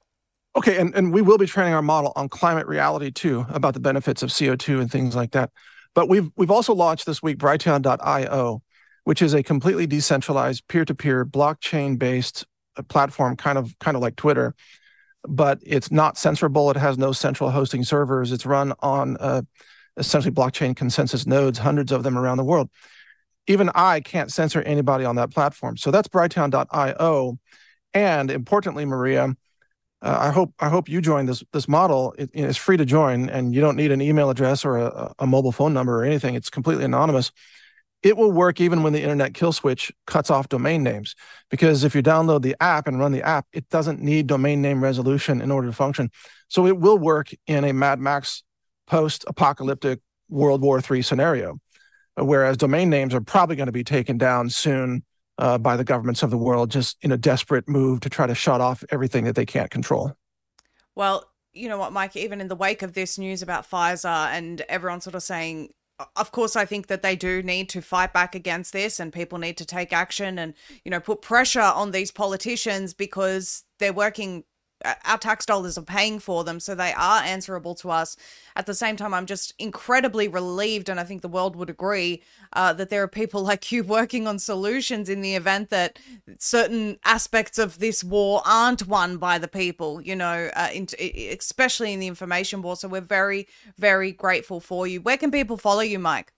Okay, and, and we will be training our model on climate reality too, about the benefits of C O two and things like that. But we've we've also launched this week Brighteon dot I O, which is a completely decentralized, peer-to-peer, blockchain-based platform, kind of kind of like Twitter, but it's not censorable. It has no central hosting servers. It's run on uh, essentially blockchain consensus nodes, hundreds of them around the world. Even I can't censor anybody on that platform. So that's Brighteon dot I O. And importantly, Maria, uh, I hope I hope you join this this model. It, it's free to join, and you don't need an email address or a, a mobile phone number or anything. It's completely anonymous. It will work even when the internet kill switch cuts off domain names, because if you download the app and run the app, it doesn't need domain name resolution in order to function. So it will work in a Mad Max post-apocalyptic World War Three scenario, whereas domain names are probably going to be taken down soon uh, by the governments of the world, just in a desperate move to try to shut off everything that they can't control. Well, you know what, Mike, even in the wake of this news about Pfizer and everyone sort of saying, of course, I think that they do need to fight back against this and people need to take action and, you know, put pressure on these politicians because they're working, our tax dollars are paying for them, so they are answerable to us. At the same time, I'm just incredibly relieved, and I think the world would agree, uh, that there are people like you working on solutions in the event that certain aspects of this war aren't won by the people, you know, uh, in, especially in the information war. So we're very, very grateful for you. Where can people follow you, Mike?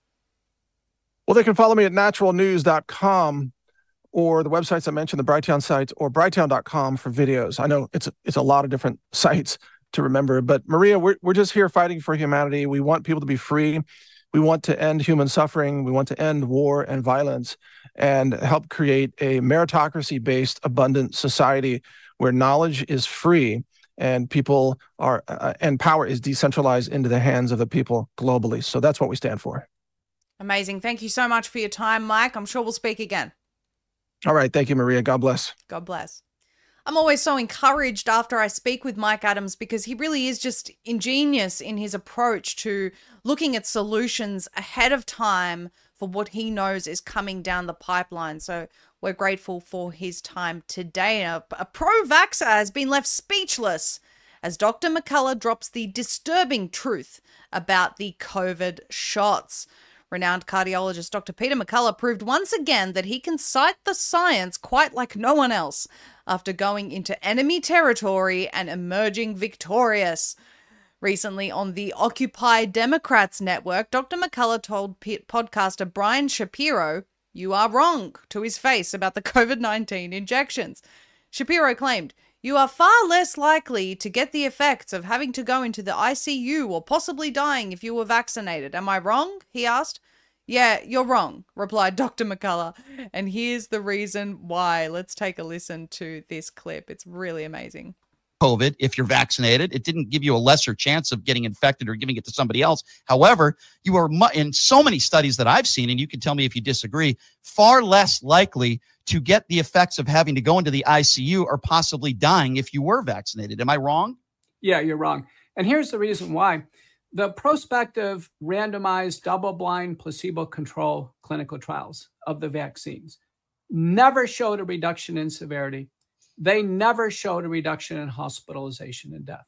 Well, they can follow me at natural news dot com. or the websites I mentioned, the Brighteon site, or brighteon dot com for videos. I know it's a, it's a lot of different sites to remember, but Maria, we're we're just here fighting for humanity. We want people to be free. We want to end human suffering. We want to end war and violence and help create a meritocracy-based, abundant society where knowledge is free and people are uh, and power is decentralized into the hands of the people globally. So that's what we stand for. Amazing. Thank you so much for your time, Mike. I'm sure we'll speak again. All right. Thank you, Maria. God bless. God bless. I'm always so encouraged after I speak with Mike Adams because he really is just ingenious in his approach to looking at solutions ahead of time for what he knows is coming down the pipeline. So we're grateful for his time today. A, a pro-vaxxer has been left speechless as Doctor McCullough drops the disturbing truth about the COVID shots. Renowned cardiologist Doctor Peter McCullough proved once again that he can cite the science quite like no one else after going into enemy territory and emerging victorious. Recently on the Occupy Democrats network, Doctor McCullough told podcaster Brian Shapiro, "You are wrong," to his face about the COVID nineteen injections. Shapiro claimed, "You are far less likely to get the effects of having to go into the I C U or possibly dying if you were vaccinated. Am I wrong?" he asked. "Yeah, you're wrong," replied Doctor McCullough. And here's the reason why. Let's take a listen to this clip. It's really amazing. COVID, if you're vaccinated, it didn't give you a lesser chance of getting infected or giving it to somebody else. However, you are mu- in so many studies that I've seen, and you can tell me if you disagree, far less likely to get the effects of having to go into the I C U or possibly dying if you were vaccinated. Am I wrong? Yeah, you're wrong. And here's the reason why. The prospective randomized double-blind placebo-controlled clinical trials of the vaccines never showed a reduction in severity. They never showed a reduction in hospitalization and death.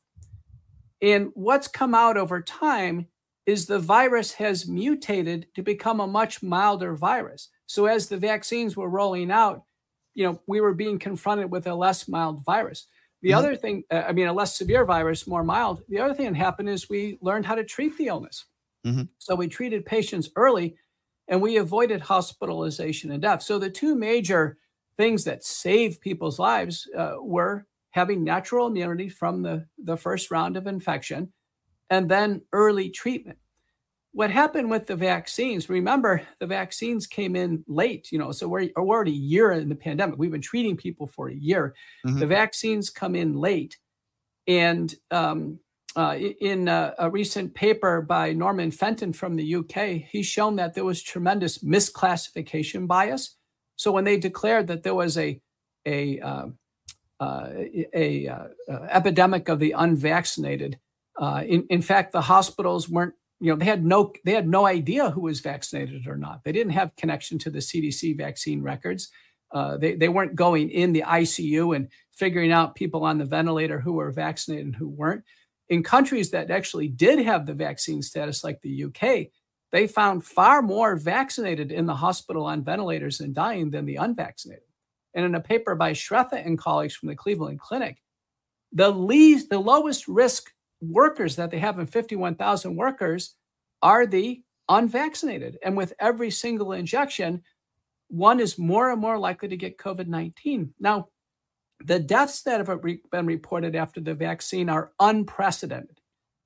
And what's come out over time is the virus has mutated to become a much milder virus. So as the vaccines were rolling out, you know, we were being confronted with a less mild virus. The mm-hmm. other thing, uh, I mean, a less severe virus, more mild. The other thing that happened is we learned how to treat the illness. Mm-hmm. So we treated patients early and we avoided hospitalization and death. So the two major things that saved people's lives uh, were having natural immunity from the, the first round of infection and then early treatment. What happened with the vaccines, remember, the vaccines came in late, you know, so we're, we're already a year in the pandemic. We've been treating people for a year. Mm-hmm. The vaccines come in late. And um, uh, in a, a recent paper by Norman Fenton from the U K, he's shown that there was tremendous misclassification bias. So when they declared that there was a, a, uh, uh, a uh, uh, epidemic of the unvaccinated, uh, in, in fact, the hospitals weren't, you know, they had no, they had no idea who was vaccinated or not. They didn't have connection to the C D C vaccine records. Uh, they, they weren't going in the I C U and figuring out people on the ventilator who were vaccinated and who weren't. In countries that actually did have the vaccine status, like the U K, they found far more vaccinated in the hospital on ventilators and dying than the unvaccinated. And in a paper by Shrestha and colleagues from the Cleveland Clinic, the least, the lowest risk workers that they have in fifty-one thousand workers are the unvaccinated. And with every single injection, one is more and more likely to get COVID nineteen. Now, the deaths that have been reported after the vaccine are unprecedented.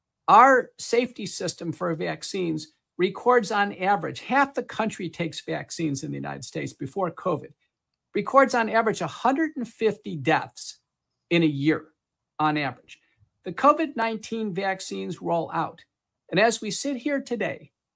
Our safety system for vaccines records on average, half the country takes vaccines in the United States before COVID, records on average one hundred fifty deaths in a year on average. The COVID nineteen vaccines roll out. And as we sit here today,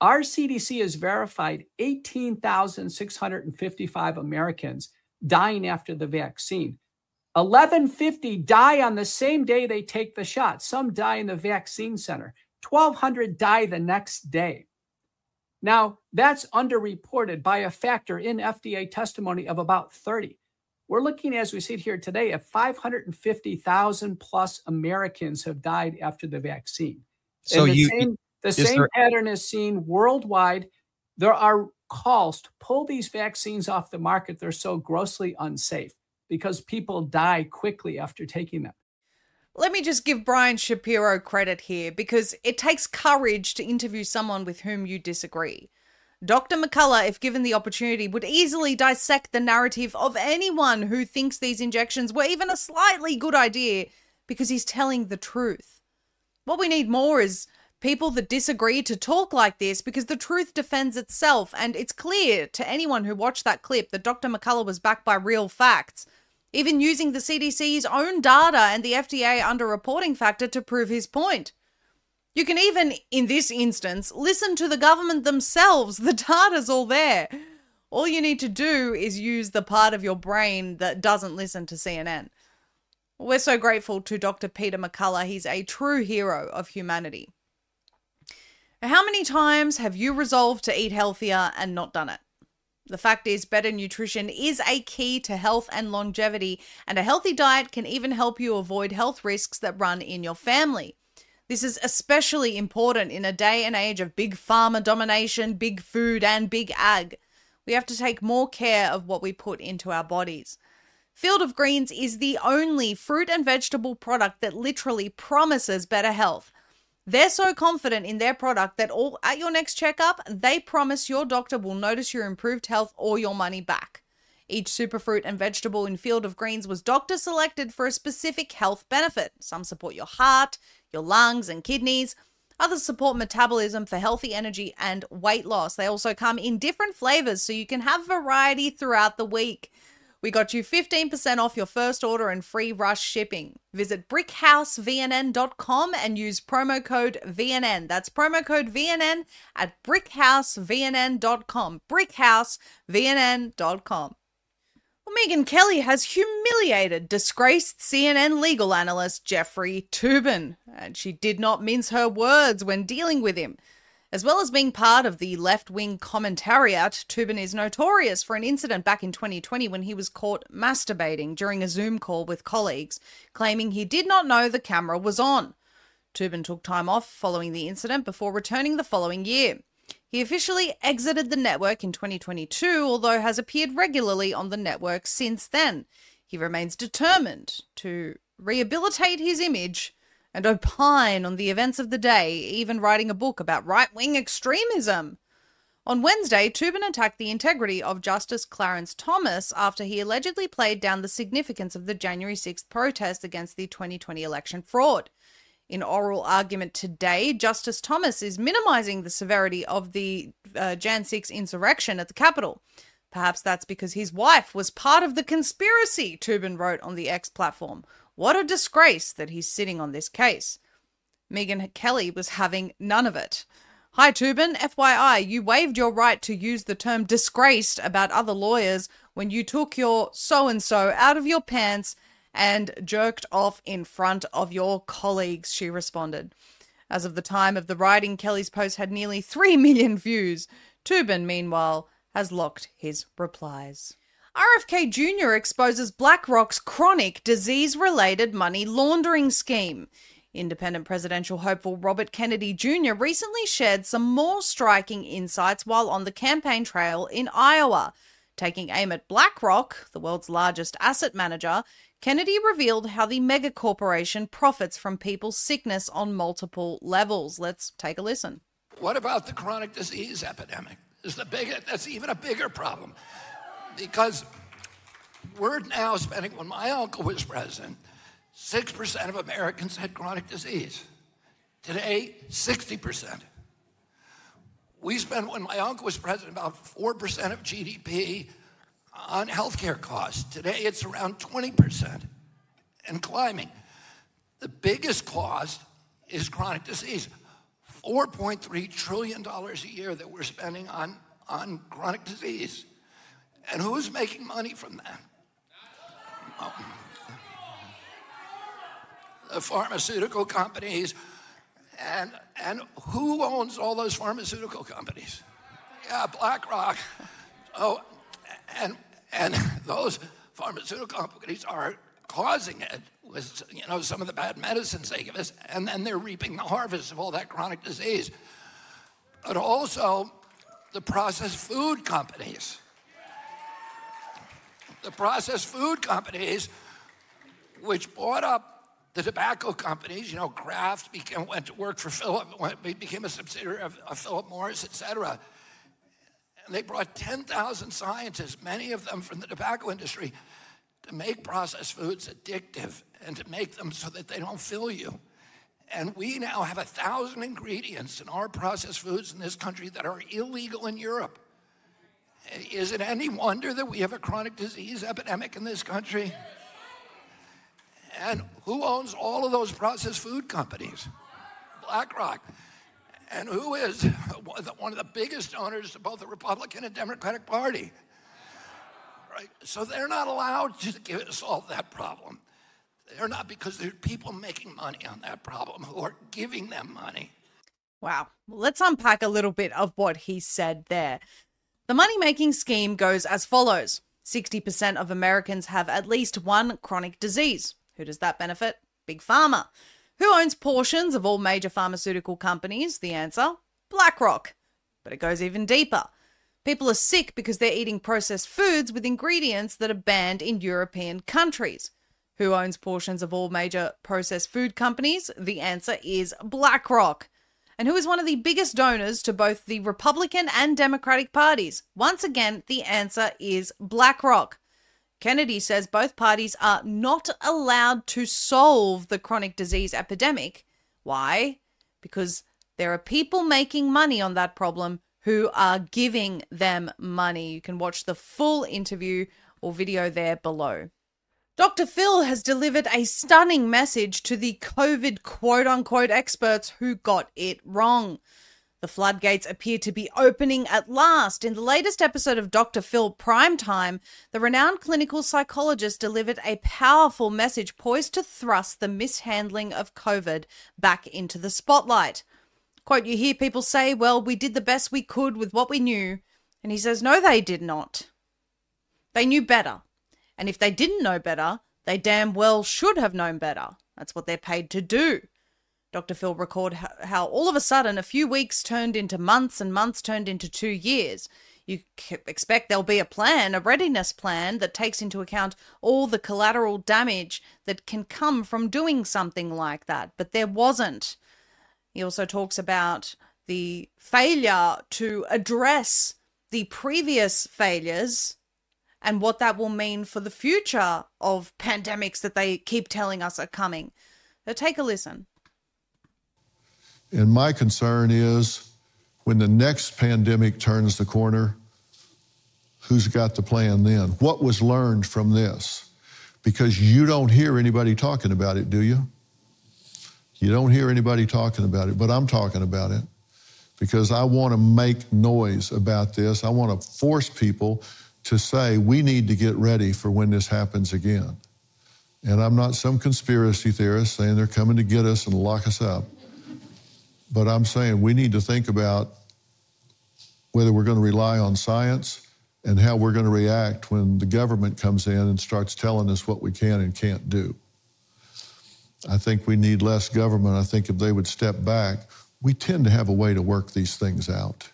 Our C D C has verified eighteen thousand six hundred fifty-five Americans dying after the vaccine. eleven fifty die on the same day they take the shot. Some die in the vaccine center. twelve hundred die the next day. Now, that's underreported by a factor in F D A testimony of about thirty. We're looking, as we sit here today, at five hundred fifty thousand plus Americans have died after the vaccine. So and the you, same, the is same there- pattern is seen worldwide. There are calls to pull these vaccines off the market. They're so grossly unsafe because people die quickly after taking them. Let me just give Brian Shapiro credit here, because it takes courage to interview someone with whom you disagree. Doctor McCullough, if given the opportunity, would easily dissect the narrative of anyone who thinks these injections were even a slightly good idea, because he's telling the truth. What we need more is people that disagree to talk like this, because the truth defends itself, and it's clear to anyone who watched that clip that Doctor McCullough was backed by real facts, even using the C D C's own data and the F D A underreporting factor to prove his point. You can even, in this instance, listen to the government themselves. The data's all there. All you need to do is use the part of your brain that doesn't listen to C N N. We're so grateful to Doctor Peter McCullough. He's a true hero of humanity. How many times have you resolved to eat healthier and not done it? The fact is, better nutrition is a key to health and longevity, and a healthy diet can even help you avoid health risks that run in your family. This is especially important in a day and age of big pharma domination, big food, and big ag. We have to take more care of what we put into our bodies. Field of Greens is the only fruit and vegetable product that literally promises better health. They're so confident in their product that all at your next checkup, they promise your doctor will notice your improved health or your money back. Each superfruit and vegetable in Field of Greens was doctor selected for a specific health benefit. Some support your heart, your lungs and kidneys. Others support metabolism for healthy energy and weight loss. They also come in different flavors so you can have variety throughout the week. We got you fifteen percent off your first order and free rush shipping. Visit brick house v n n dot com and use promo code V N N. That's promo code V N N at brick house v n n dot com. brick house v n n dot com. Well, Megyn Kelly has humiliated disgraced C N N legal analyst Jeffrey Toobin, and she did not mince her words when dealing with him. As well as being part of the left-wing commentariat, Toobin is notorious for an incident back in twenty twenty when he was caught masturbating during a Zoom call with colleagues, claiming he did not know the camera was on. Toobin took time off following the incident before returning the following year. He officially exited the network in twenty twenty-two, although has appeared regularly on the network since then. He remains determined to rehabilitate his image and opine on the events of the day, even writing a book about right-wing extremism. On Wednesday, Toobin attacked the integrity of Justice Clarence Thomas after he allegedly played down the significance of the January sixth protest against the twenty twenty election fraud. In oral argument today, Justice Thomas is minimizing the severity of the uh, January sixth insurrection at the Capitol. Perhaps that's because his wife was part of the conspiracy, Toobin wrote on the X platform. What a disgrace that he's sitting on this case. Megyn Kelly was having none of it. Hi, Toobin. F Y I, you waived your right to use the term disgraced about other lawyers when you took your so-and-so out of your pants and jerked off in front of your colleagues, she responded. As of the time of the writing, Kelly's post had nearly three million views. Toobin, meanwhile, has locked his replies. R F K Junior exposes BlackRock's chronic disease-related money laundering scheme. Independent presidential hopeful Robert Kennedy Junior recently shared some more striking insights while on the campaign trail in Iowa. Taking aim at BlackRock, the world's largest asset manager, Kennedy revealed how the megacorporation profits from people's sickness on multiple levels. Let's take a listen. What about the chronic disease epidemic? Is the big, that's even a bigger problem. Because we're now spending, when my uncle was president, six percent of Americans had chronic disease. Today, sixty percent. We spent, when my uncle was president, about four percent of G D P on healthcare costs. Today, it's around twenty percent and climbing. The biggest cost is chronic disease. four point three trillion dollars a year that we're spending on, on chronic disease. And who's making money from that? Oh. The pharmaceutical companies. And, and who owns all those pharmaceutical companies? Yeah, BlackRock. Oh, and, and those pharmaceutical companies are causing it with, you know, some of the bad medicines they give us, and then they're reaping the harvest of all that chronic disease. But also the processed food companies. The processed food companies, which bought up the tobacco companies, you know, Kraft became, went to work for Philip, went, became a subsidiary of, of Philip Morris, et cetera. And they brought ten thousand scientists, many of them from the tobacco industry, to make processed foods addictive and to make them so that they don't fill you. And we now have a thousand ingredients in our processed foods in this country that are illegal in Europe. Is it any wonder that we have a chronic disease epidemic in this country? And who owns all of those processed food companies? BlackRock. And who is one of the biggest owners to both the Republican and Democratic Party? Right? So they're not allowed to give, solve that problem. They're not, because there are people making money on that problem who are giving them money. Wow. Let's unpack a little bit of what he said there. The money-making scheme goes as follows. sixty percent of Americans have at least one chronic disease. Who does that benefit? Big Pharma. Who owns portions of all major pharmaceutical companies? The answer, BlackRock. But it goes even deeper. People are sick because they're eating processed foods with ingredients that are banned in European countries. Who owns portions of all major processed food companies? The answer is BlackRock. And who is one of the biggest donors to both the Republican and Democratic parties? Once again, the answer is BlackRock. Kennedy says both parties are not allowed to solve the chronic disease epidemic. Why? Because there are people making money on that problem who are giving them money. You can watch the full interview or video there below. Doctor Phil has delivered a stunning message to the COVID quote-unquote experts who got it wrong. The floodgates appear to be opening at last. In the latest episode of Doctor Phil Primetime, the renowned clinical psychologist delivered a powerful message poised to thrust the mishandling of COVID back into the spotlight. Quote, you hear people say, well, we did the best we could with what we knew. And he says, no, they did not. They knew better. And if they didn't know better, they damn well should have known better. That's what they're paid to do. Doctor Phil recorded how all of a sudden a few weeks turned into months and months turned into two years. You expect there'll be a plan, a readiness plan that takes into account all the collateral damage that can come from doing something like that. But there wasn't. He also talks about the failure to address the previous failures and what that will mean for the future of pandemics that they keep telling us are coming. So take a listen. And my concern is when the next pandemic turns the corner, who's got the plan then? What was learned from this? Because you don't hear anybody talking about it, do you? You don't hear anybody talking about it, but I'm talking about it because I want to make noise about this. I want to force people to say we need to get ready for when this happens again. And I'm not some conspiracy theorist saying they're coming to get us and lock us up. But I'm saying we need to think about whether we're going to rely on science and how we're going to react when the government comes in and starts telling us what we can and can't do. I think we need less government. I think if they would step back, we tend to have a way to work these things out.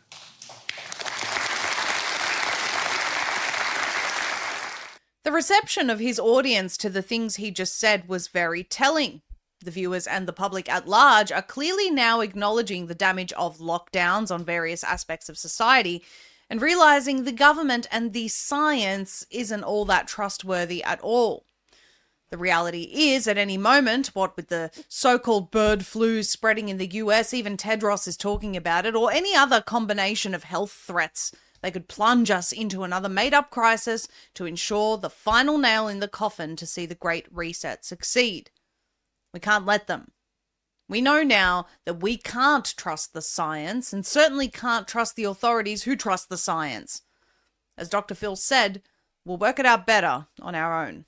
The reception of his audience to the things he just said was very telling. The viewers and the public at large are clearly now acknowledging the damage of lockdowns on various aspects of society and realizing the government and the science isn't all that trustworthy at all. The reality is, at any moment, what with the so-called bird flu spreading in the U S, even Tedros is talking about it, or any other combination of health threats, they could plunge us into another made-up crisis to ensure the final nail in the coffin to see the Great Reset succeed. We can't let them. We know now that we can't trust the science and certainly can't trust the authorities who trust the science. As Doctor Phil said, we'll work it out better on our own.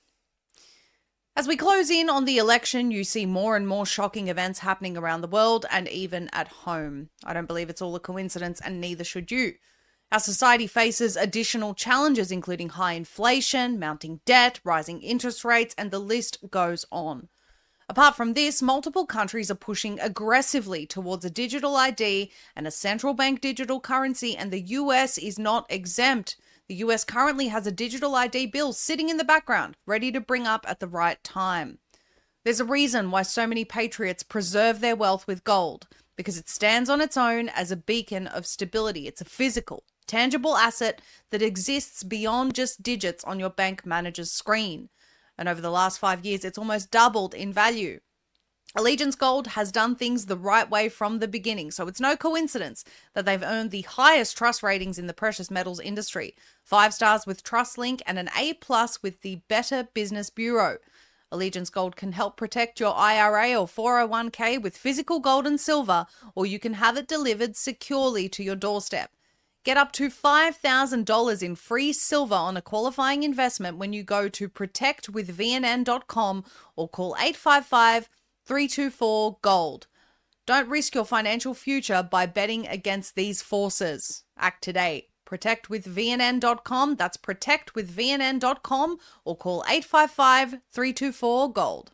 As we close in on the election, you see more and more shocking events happening around the world and even at home. I don't believe it's all a coincidence, and neither should you. Our society faces additional challenges, including high inflation, mounting debt, rising interest rates, and the list goes on. Apart from this, multiple countries are pushing aggressively towards a digital I D and a central bank digital currency, and the U S is not exempt. The U S currently has a digital I D bill sitting in the background, ready to bring up at the right time. There's a reason why so many patriots preserve their wealth with gold, because it stands on its own as a beacon of stability. It's a physical, tangible asset that exists beyond just digits on your bank manager's screen. And over the last five years, it's almost doubled in value. Allegiance Gold has done things the right way from the beginning, so it's no coincidence that they've earned the highest trust ratings in the precious metals industry. Five stars with TrustLink and an A plus with the Better Business Bureau. Allegiance Gold can help protect your I R A or four oh one k with physical gold and silver, or you can have it delivered securely to your doorstep. Get up to five thousand dollars in free silver on a qualifying investment when you go to protect with V N N dot com or call eight five five, three two four, GOLD. Don't risk your financial future by betting against these forces. Act today. protect with V N N dot com. That's protect with V N N dot com or call eight five five, three two four, GOLD.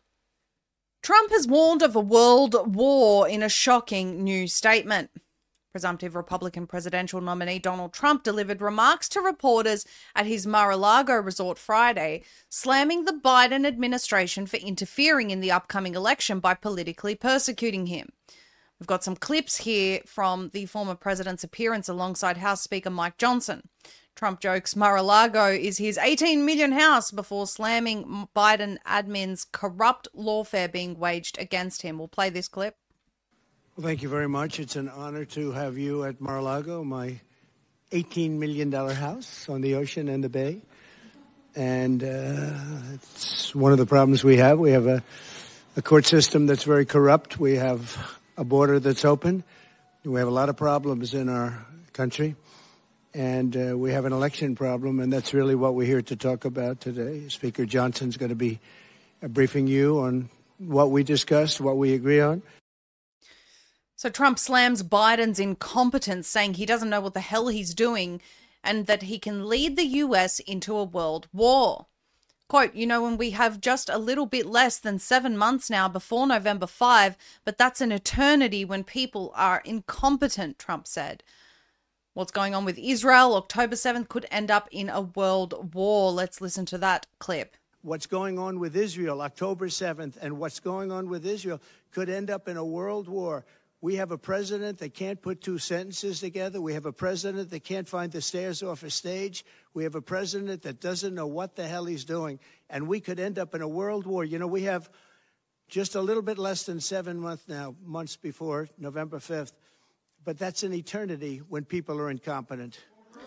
Trump has warned of a world war in a shocking new statement. Presumptive Republican presidential nominee Donald Trump delivered remarks to reporters at his Mar-a-Lago resort Friday, slamming the Biden administration for interfering in the upcoming election by politically persecuting him. We've got some clips here from the former president's appearance alongside House Speaker Mike Johnson. Trump jokes Mar-a-Lago is his eighteen million house before slamming Biden admin's corrupt lawfare being waged against him. We'll play this clip. Well, thank you very much. It's an honor to have you at Mar-a-Lago, my eighteen million dollars house on the ocean and the bay. And uh, it's one of the problems we have. We have a, a court system that's very corrupt. We have a border that's open. We have a lot of problems in our country. And uh, we have an election problem, and that's really what we're here to talk about today. Speaker Johnson's going to be briefing you on what we discussed, what we agree on. So Trump slams Biden's incompetence, saying he doesn't know what the hell he's doing and that he can lead the U S into a world war. Quote, you know, when we have just a little bit less than seven months now before November fifth, but that's an eternity when people are incompetent, Trump said. What's going on with Israel, October seventh, could end up in a world war. Let's listen to that clip. What's going on with Israel, October seventh, and what's going on with Israel could end up in a world war. We have a president that can't put two sentences together. We have a president that can't find the stairs off a stage. We have a president that doesn't know what the hell he's doing. And we could end up in a world war. You know, we have just a little bit less than seven months now, months before November fifth. But that's an eternity when people are incompetent.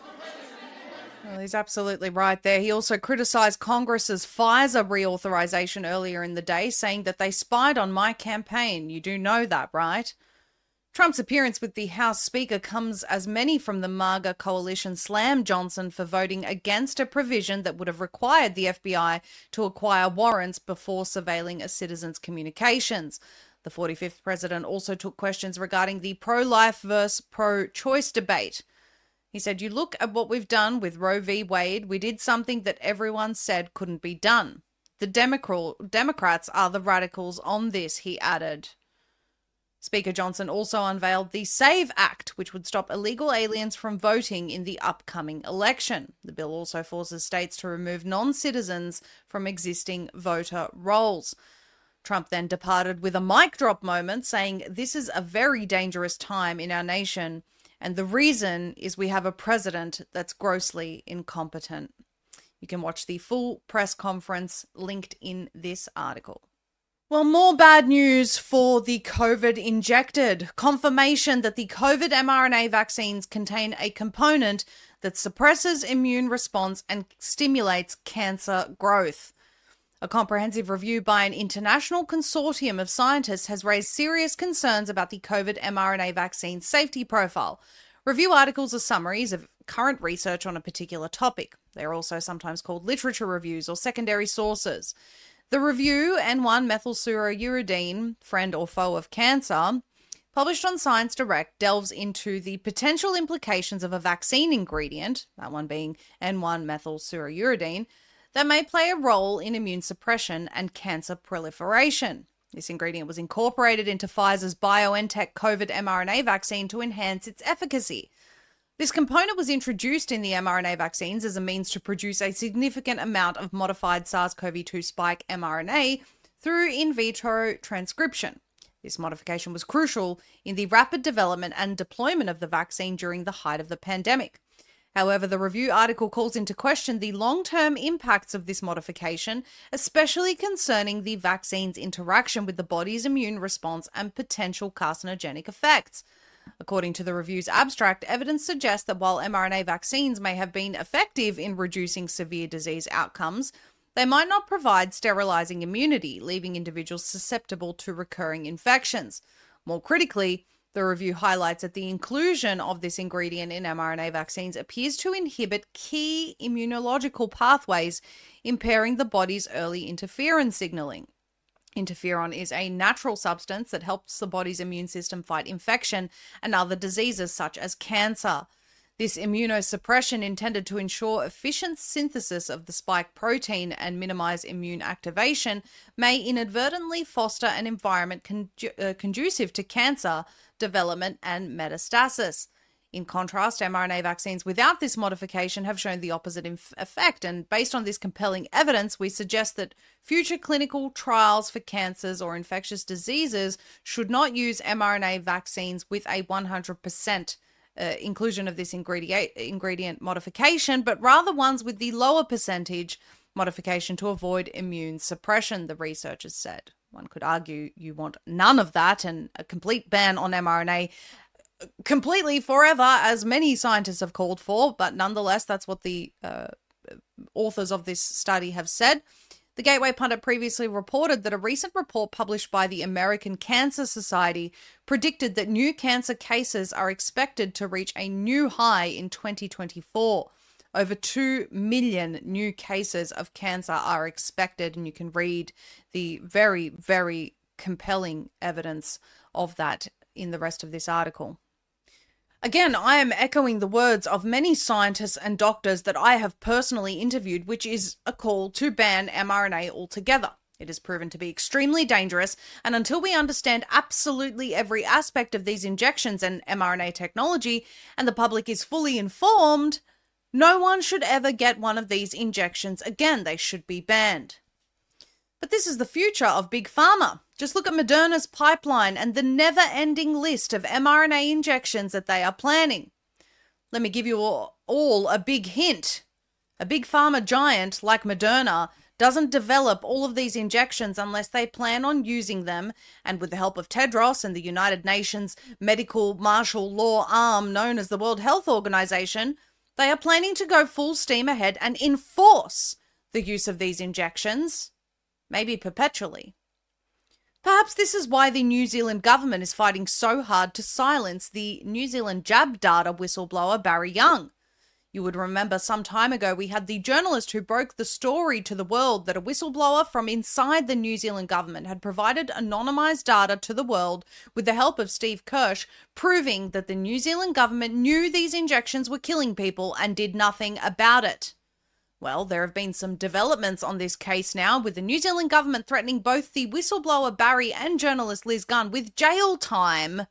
Well, he's absolutely right there. He also criticized Congress's FISA reauthorization earlier in the day, saying that they spied on my campaign. You do know that, right? Trump's appearance with the House Speaker comes as many from the MAGA coalition slammed Johnson for voting against a provision that would have required the F B I to acquire warrants before surveilling a citizen's communications. The forty-fifth president also took questions regarding the pro-life versus pro-choice debate. He said, you look at what we've done with Roe v. Wade, we did something that everyone said couldn't be done. The Democrat- Democrats are the radicals on this, he added. Speaker Johnson also unveiled the SAVE Act, which would stop illegal aliens from voting in the upcoming election. The bill also forces states to remove non-citizens from existing voter rolls. Trump then departed with a mic drop moment, saying this is a very dangerous time in our nation, and the reason is we have a president that's grossly incompetent. You can watch the full press conference linked in this article. Well, more bad news for the COVID injected. Confirmation that the COVID mRNA vaccines contain a component that suppresses immune response and stimulates cancer growth. A comprehensive review by an international consortium of scientists has raised serious concerns about the COVID mRNA vaccine safety profile. Review articles are summaries of current research on a particular topic. They are also sometimes called literature reviews or secondary sources. The review, N one methylpseudouridine, Friend or Foe of Cancer, published on Science Direct, delves into the potential implications of a vaccine ingredient, that one being N one methylpseudouridine, that may play a role in immune suppression and cancer proliferation. This ingredient was incorporated into Pfizer's BioNTech COVID mRNA vaccine to enhance its efficacy. This component was introduced in the mRNA vaccines as a means to produce a significant amount of modified SARS-C o V two spike mRNA through in vitro transcription. This modification was crucial in the rapid development and deployment of the vaccine during the height of the pandemic. However, the review article calls into question the long-term impacts of this modification, especially concerning the vaccine's interaction with the body's immune response and potential carcinogenic effects. According to the review's abstract, evidence suggests that while mRNA vaccines may have been effective in reducing severe disease outcomes, they might not provide sterilizing immunity, leaving individuals susceptible to recurring infections. More critically, the review highlights that the inclusion of this ingredient in mRNA vaccines appears to inhibit key immunological pathways, impairing the body's early interferon signaling. Interferon is a natural substance that helps the body's immune system fight infection and other diseases such as cancer. This immunosuppression, intended to ensure efficient synthesis of the spike protein and minimize immune activation, may inadvertently foster an environment condu- uh, conducive to cancer development and metastasis. In contrast, mRNA vaccines without this modification have shown the opposite inf- effect, and based on this compelling evidence, we suggest that future clinical trials for cancers or infectious diseases should not use mRNA vaccines with a one hundred percent uh, inclusion of this ingredient, ingredient modification, but rather ones with the lower percentage modification to avoid immune suppression, the researchers said. One could argue you want none of that and a complete ban on mRNA completely forever, as many scientists have called for, but nonetheless, that's what the uh, authors of this study have said. The Gateway Pundit previously reported that a recent report published by the American Cancer Society predicted that new cancer cases are expected to reach a new high in twenty twenty-four. Over two million new cases of cancer are expected, and you can read the very, very compelling evidence of that in the rest of this article. Again, I am echoing the words of many scientists and doctors that I have personally interviewed, which is a call to ban mRNA altogether. It has proven to be extremely dangerous, and until we understand absolutely every aspect of these injections and mRNA technology, and the public is fully informed, no one should ever get one of these injections again. They should be banned. But this is the future of Big Pharma. Just look at Moderna's pipeline and the never-ending list of mRNA injections that they are planning. Let me give you all, all a big hint. A Big Pharma giant like Moderna doesn't develop all of these injections unless they plan on using them, and with the help of Tedros and the United Nations medical martial law arm known as the World Health Organization, they are planning to go full steam ahead and enforce the use of these injections, maybe perpetually. Perhaps this is why the New Zealand government is fighting so hard to silence the New Zealand jab data whistleblower Barry Young. You would remember some time ago we had the journalist who broke the story to the world that a whistleblower from inside the New Zealand government had provided anonymized data to the world with the help of Steve Kirsch, proving that the New Zealand government knew these injections were killing people and did nothing about it. Well, there have been some developments on this case now, with the New Zealand government threatening both the whistleblower Barry and journalist Liz Gunn with jail time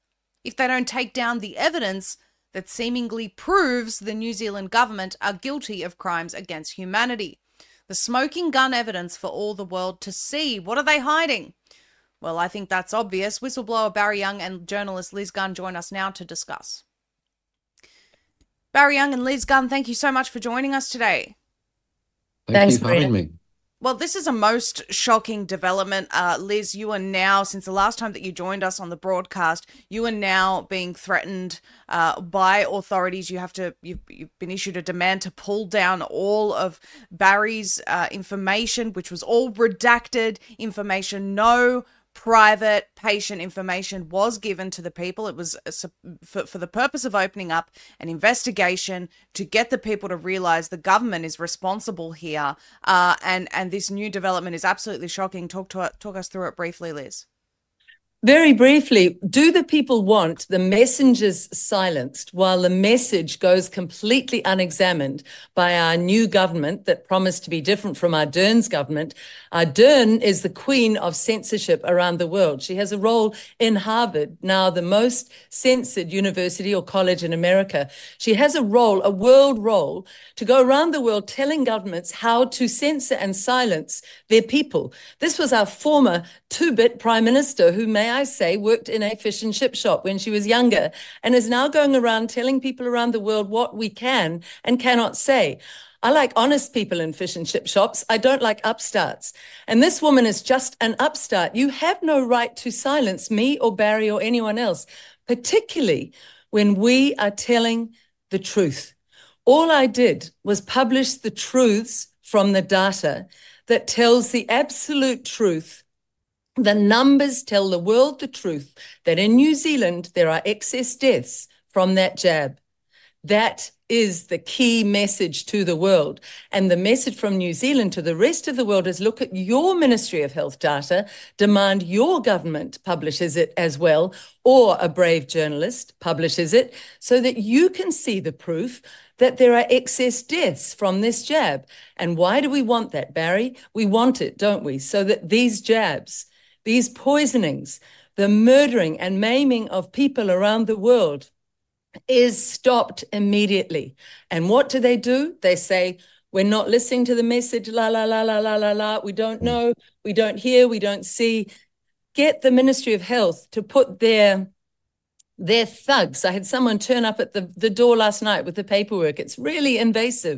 if they don't take down the evidence that seemingly proves the New Zealand government are guilty of crimes against humanity. The smoking gun evidence for all the world to see. What are they hiding? Well, I think that's obvious. Whistleblower Barry Young and journalist Liz Gunn join us now to discuss. Barry Young and Liz Gunn, thank you so much for joining us today. Thank Thanks, you for having me. Well, this is a most shocking development. Uh, Liz, you are now, since the last time that you joined us on the broadcast, you are now being threatened uh, by authorities. You have to, you've, you've been issued a demand to pull down all of Barry's uh, information, which was all redacted information. No private patient information was given to the people. It was for, for the purpose of opening up an investigation to get the people to realize the government is responsible here. Uh, and, and this new development is absolutely shocking. Talk to talk us through it briefly, Liz. Very briefly, do the people want the messengers silenced while the message goes completely unexamined by our new government that promised to be different from Ardern's government? Ardern is the queen of censorship around the world. She has a role in Harvard, now the most censored university or college in America. She has a role, a world role, to go around the world telling governments how to censor and silence their people. This was our former two-bit prime minister who, may I say, worked in a fish and chip shop when she was younger and is now going around telling people around the world what we can and cannot say. I like honest people in fish and chip shops. I don't like upstarts. And this woman is just an upstart. You have no right to silence me or Barry or anyone else, particularly when we are telling the truth. All I did was publish the truths from the data that tells the absolute truth. The numbers tell the world the truth that in New Zealand, there are excess deaths from that jab. That is the key message to the world. And the message from New Zealand to the rest of the world is look at your Ministry of Health data, demand your government publishes it as well, or a brave journalist publishes it so that you can see the proof that there are excess deaths from this jab. And why do we want that, Barry? We want it, don't we? So that these jabs, these poisonings, the murdering and maiming of people around the world is stopped immediately. And what do they do? They say, we're not listening to the message, la, la, la, la, la, la, la. We don't know, we don't hear, we don't see. Get the Ministry of Health to put their, their thugs. I had someone turn up at the, the door last night with the paperwork. It's really invasive.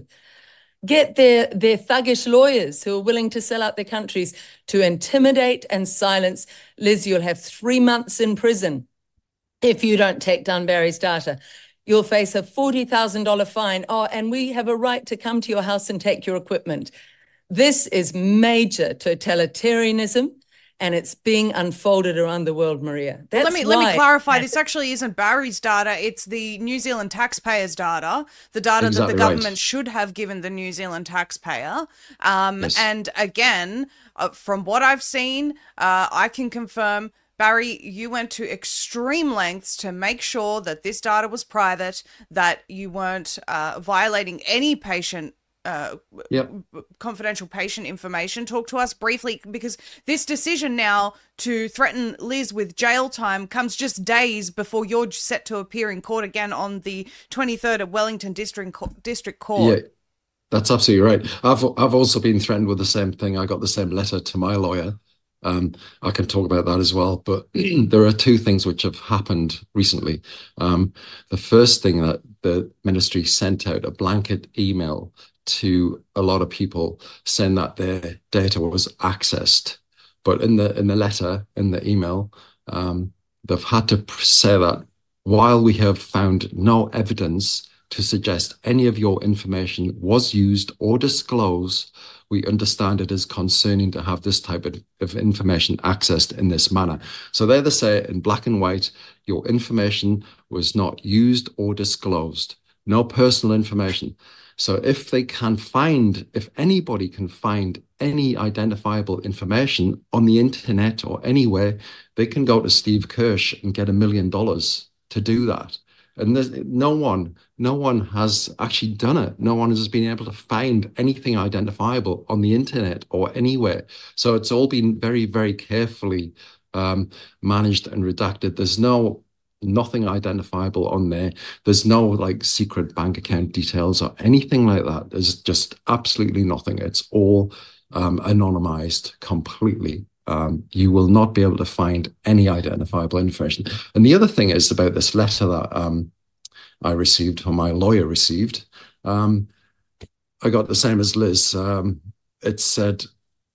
Get their, their thuggish lawyers who are willing to sell out their countries to intimidate and silence. Liz, you'll have three months in prison if you don't take down Barry's data. You'll face a forty thousand dollars fine. Oh, and we have a right to come to your house and take your equipment. This is major totalitarianism, and it's being unfolded around the world, Maria. That's let me why- let me clarify. This actually isn't Barry's data. It's the New Zealand taxpayers' data, the data Exactly that the right. government should have given the New Zealand taxpayer. Um, Yes. And again, uh, from what I've seen, uh, I can confirm, Barry, you went to extreme lengths to make sure that this data was private, that you weren't uh, violating any patient Uh, Yep. confidential patient information. Talk to us briefly, because this decision now to threaten Liz with jail time comes just days before you're set to appear in court again on the twenty-third at Wellington District Co- District Court. Yeah, that's absolutely right. I've I've also been threatened with the same thing. I got the same letter to my lawyer. Um, I can talk about that as well. But there are two things which have happened recently. Um, the first thing, that the ministry sent out a blanket email to a lot of people saying that their data was accessed. But in the in the letter, in the email, um, they've had to say that while we have found no evidence to suggest any of your information was used or disclosed, we understand it is concerning to have this type of, of information accessed in this manner. So there they say in black and white, your information was not used or disclosed, no personal information. So if they can find, if anybody can find any identifiable information on the internet or anywhere, they can go to Steve Kirsch and get a million dollars to do that. And there's no one, no one has actually done it. No one has been able to find anything identifiable on the internet or anywhere. So it's all been very, very carefully um, managed and redacted. There's no nothing identifiable on there. There's no like secret bank account details or anything like that. There's just absolutely nothing. It's all um, anonymized completely. Um, you will not be able to find any identifiable information. And the other thing is about this letter that um, I received, or my lawyer received. Um, I got the same as Liz. Um, it said,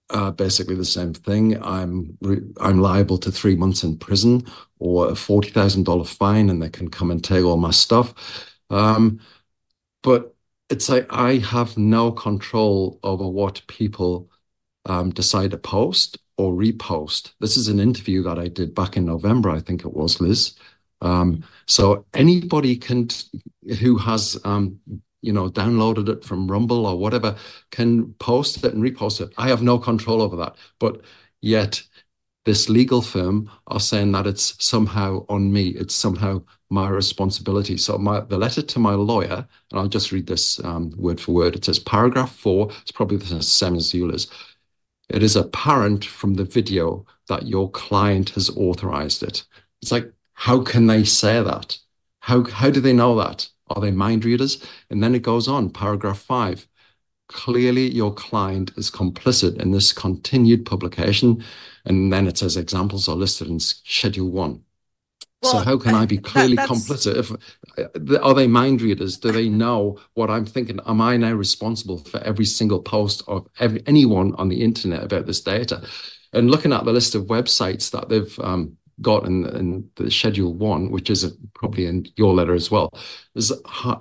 uh, basically the same thing. I'm I'm liable to three months in prison or a forty thousand dollar fine, and they can come and take all my stuff. Um, but it's like I have no control over what people um, decide to post or repost. This is an interview that I did back in November, I think it was, Liz. Um, so anybody can, who has, um, you know, downloaded it from Rumble or whatever, can post it and repost it. I have no control over that. But yet this legal firm are saying that it's somehow on me. It's somehow my responsibility. So my the letter to my lawyer, and I'll just read this um, word for word. It says, paragraph four, it's probably the same as Eula's. It is apparent from the video that your client has authorized it. It's like, how can they say that? How, how do they know that? Are they mind readers? And then it goes on, paragraph five. Clearly, your client is complicit in this continued publication. And then it says examples are listed in Schedule one. Well, so how can I be clearly that, complicit? If, are they mind readers? Do they know what I'm thinking? Am I now responsible for every single post of every, anyone on the internet about this data? And looking at the list of websites that they've um, got in, in the Schedule one, which is probably in your letter as well, is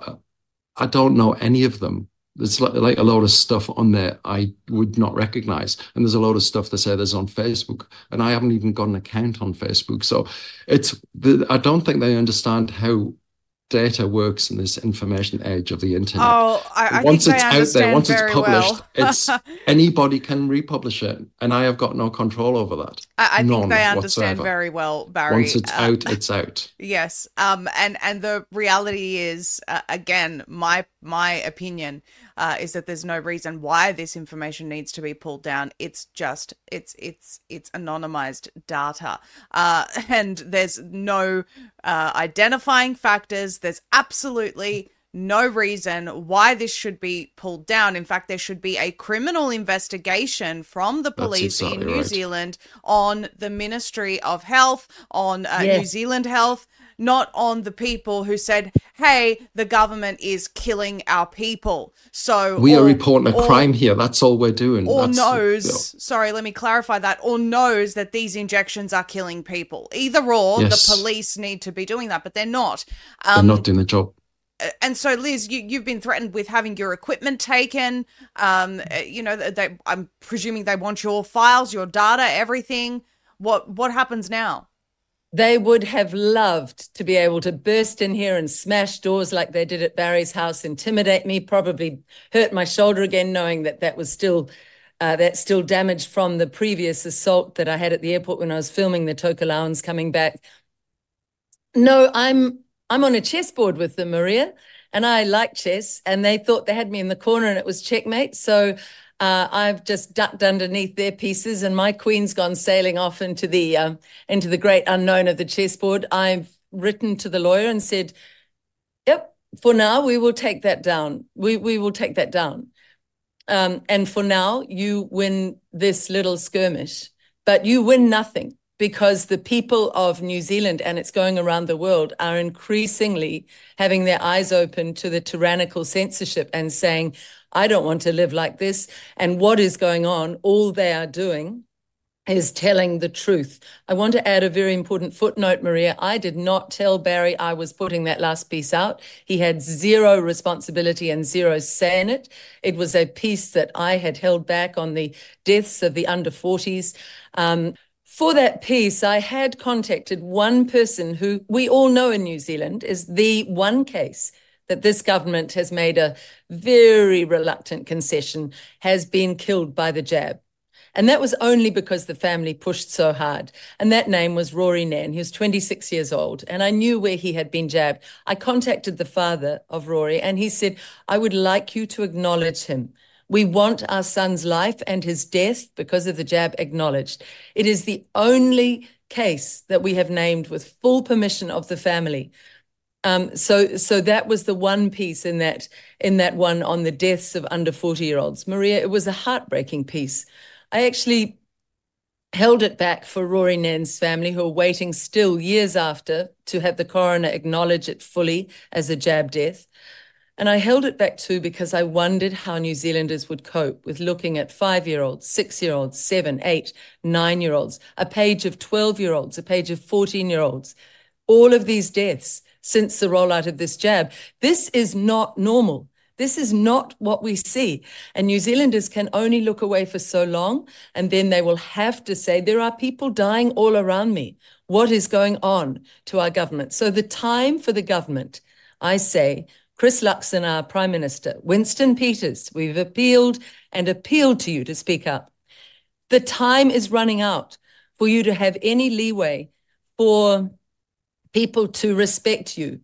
I don't know any of them. There's like a load of stuff on there I would not recognize. And there's a load of stuff that say there's on Facebook. And I haven't even got an account on Facebook. So it's, the, I don't think they understand how data works in this information age of the internet. Oh, I, I once think it's they out understand there, once it's very published, well. it's anybody can republish it. And I have got no control over that. I, I None think they understand whatsoever. very well, Barry. Once it's Uh, out, it's out. Yes. Um. And and the reality is, uh, again, my my opinion uh, is that there's no reason why this information needs to be pulled down. It's just it's it's it's anonymized data, uh, and there's no uh, identifying factors. There's absolutely no reason why this should be pulled down. In fact, there should be a criminal investigation from the police exactly in New right. Zealand on the Ministry of Health, on uh, Yes. New Zealand Health, not on the people who said, hey, the government is killing our people. So We or, are reporting a or- crime here. That's all we're doing. or That's, knows, sorry, let me clarify that, or knows that these injections are killing people. Either or, Yes. the police need to be doing that, but they're not. They're Um, not doing the job. and so, Liz, you, you've been threatened with having your equipment taken. Um, uh, you know, they, I'm presuming they want your files, your data, everything. What what happens now? They would have loved to be able to burst in here and smash doors like they did at Barry's house, intimidate me, probably hurt my shoulder again, knowing that that was still uh, that's still damaged from the previous assault that I had at the airport when I was filming the Tokelauans coming back. No, I'm I'm on a chessboard with them, Maria, and I like chess, and they thought they had me in the corner and it was checkmate. So uh, I've just ducked underneath their pieces, and my queen's gone sailing off into the um, into the great unknown of the chessboard. I've written to the lawyer and said, "Yep, for now we will take that down. We we will take that down, um, and for now you win this little skirmish, but you win nothing." Because the people of New Zealand, and it's going around the world, are increasingly having their eyes open to the tyrannical censorship and saying, I don't want to live like this. And what is going on? All they are doing is telling the truth. I want to add a very important footnote, Maria. I did not tell Barry I was putting that last piece out. He had zero responsibility and zero say in it. It was a piece that I had held back on the deaths of the under forties. Um, For that piece, I had contacted one person who we all know in New Zealand is the one case that this government has made a very reluctant concession, has been killed by the jab. And that was only because the family pushed so hard. And that name was Rory Nan. He was twenty-six years old, and I knew where he had been jabbed. I contacted the father of Rory, and he said, I would like you to acknowledge him. We want our son's life and his death because of the jab acknowledged. It is the only case that we have named with full permission of the family. Um, so, so that was the one piece in that in that one on the deaths of under forty-year-olds. Maria, it was a heartbreaking piece. I actually held it back for Rory Nan's family, who are waiting still years after to have the coroner acknowledge it fully as a jab death. And I held it back too because I wondered how New Zealanders would cope with looking at five-year-olds, six-year-olds, seven, eight, nine-year-olds, a page of twelve-year-olds, a page of fourteen-year-olds, all of these deaths since the rollout of this jab. This is not normal. This is not what we see. And New Zealanders can only look away for so long, and then they will have to say, there are people dying all around me. What is going on to our government? So the time for the government, I say, Chris Luxon, our Prime Minister, Winston Peters, we've appealed and appealed to you to speak up. The time is running out for you to have any leeway for people to respect you.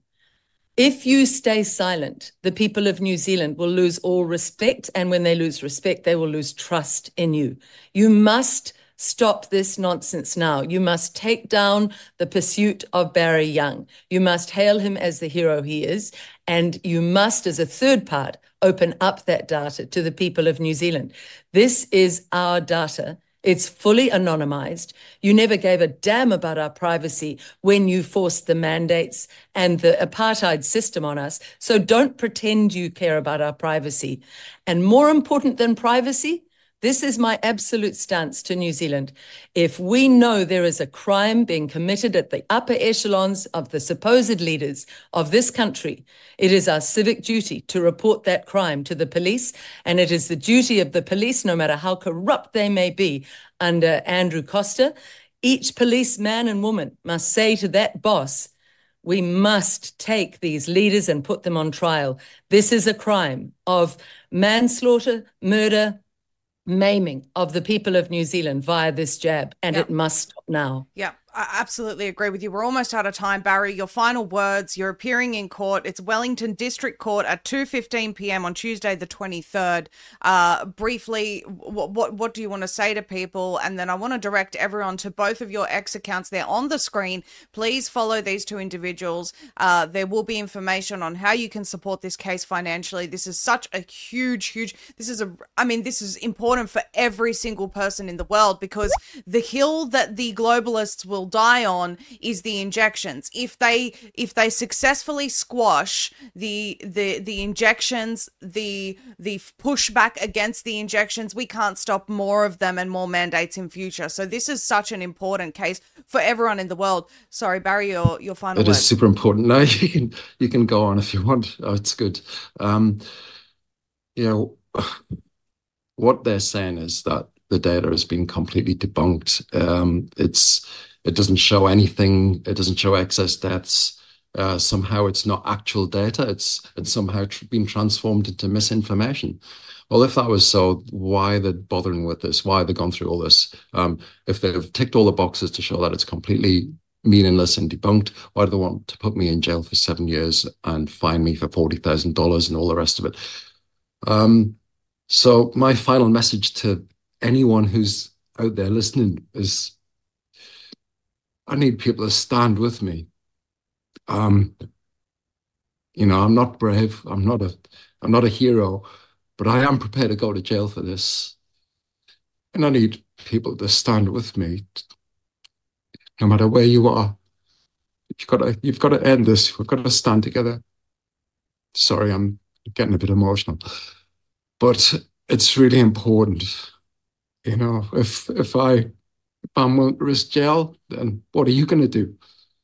If you stay silent, the people of New Zealand will lose all respect, and when they lose respect, they will lose trust in you. You must stop this nonsense now. You must take down the pursuit of Barry Young. You must hail him as the hero he is, and you must, as a third part, open up that data to the people of New Zealand. This is our data. It's fully anonymized. You never gave a damn about our privacy when you forced the mandates and the apartheid system on us. So don't pretend you care about our privacy. And more important than privacy, this is my absolute stance to New Zealand. If we know there is a crime being committed at the upper echelons of the supposed leaders of this country, it is our civic duty to report that crime to the police, and it is the duty of the police, no matter how corrupt they may be under Andrew Costa. Each policeman and woman must say to that boss, we must take these leaders and put them on trial. This is a crime of manslaughter, murder, maiming of the people of New Zealand via this jab, and yep. It must stop now. Yeah, I absolutely agree with you. We're almost out of time, Barry. Your final words. You're appearing in court. It's Wellington District Court at two fifteen p.m. on Tuesday the twenty-third. Uh, briefly, what, what what do you want to say to people? And then I want to direct everyone to both of your X accounts. They're on the screen. Please follow these two individuals. Uh, there will be information on how you can support this case financially. This is such a huge, huge, this is a, I mean, this is important for every single person in the world, because the hill that the globalists will die on is the injections. If they if they successfully squash the the the injections, the the pushback against the injections, we can't stop more of them and more mandates in future. So this is such an important case for everyone in the world. Sorry, Barry, your your final word. It is super important. Now you can you can go on if you want. Oh, it's good. Um, you know, what they're saying is that the data has been completely debunked. Um, it's it doesn't show anything. It doesn't show excess deaths. Uh, somehow it's not actual data. It's it's somehow tr- been transformed into misinformation. Well, if that was so, why are they bothering with this? Why have they gone through all this? Um, if they've ticked all the boxes to show that it's completely meaningless and debunked, why do they want to put me in jail for seven years and fine me for forty thousand dollars and all the rest of it? Um, so my final message to anyone who's out there listening is, I need people to stand with me. Um, you know, I'm not brave. I'm not a, I'm not a hero, but I am prepared to go to jail for this. And I need people to stand with me, no matter where you are. You've got to, you've got to end this. We've got to stand together. Sorry, I'm getting a bit emotional, but it's really important. You know, if if I if I'm willing to risk jail, then what are you going to do?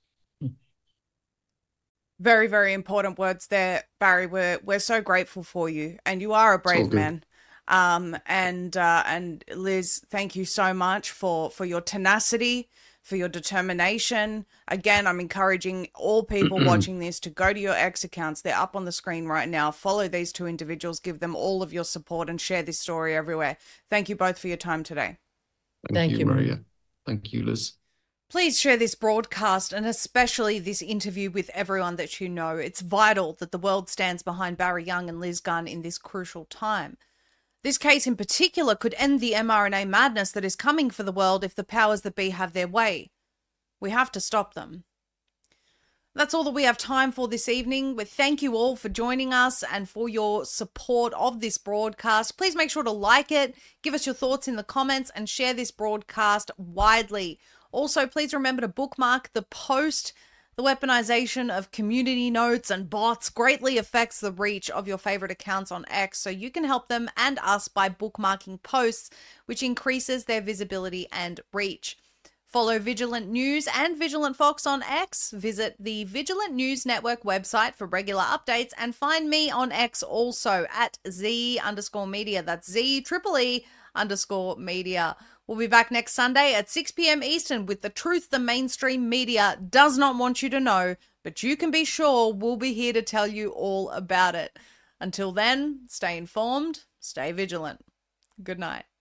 Very, very important words there, Barry. We're we're so grateful for you, and you are a brave man. Um, and uh, and Liz, thank you so much for for your tenacity, for your determination. Again, I'm encouraging all people watching this to go to your X accounts. They're up on the screen right now. Follow these two individuals, give them all of your support, and share this story everywhere. Thank you both for your time today. Thank, Thank you, you, Maria. Thank you, Liz. Please share this broadcast and especially this interview with everyone that you know. It's vital that the world stands behind Barry Young and Liz Gunn in this crucial time. This case in particular could end the mRNA madness that is coming for the world if the powers that be have their way. We have to stop them. That's all that we have time for this evening. We thank you all for joining us and for your support of this broadcast. Please make sure to like it, give us your thoughts in the comments, and share this broadcast widely. Also, please remember to bookmark the post The weaponization of community notes and bots greatly affects the reach of your favorite accounts on X, so you can help them and us by bookmarking posts, which increases their visibility and reach. Follow Vigilant News and Vigilant Fox on X. Visit the Vigilant News Network website for regular updates, and find me on X also at Z underscore media. That's Z triple E underscore media. We'll be back next Sunday at six p.m. Eastern with the truth the mainstream media does not want you to know, but you can be sure we'll be here to tell you all about it. Until then, stay informed, stay vigilant. Good night.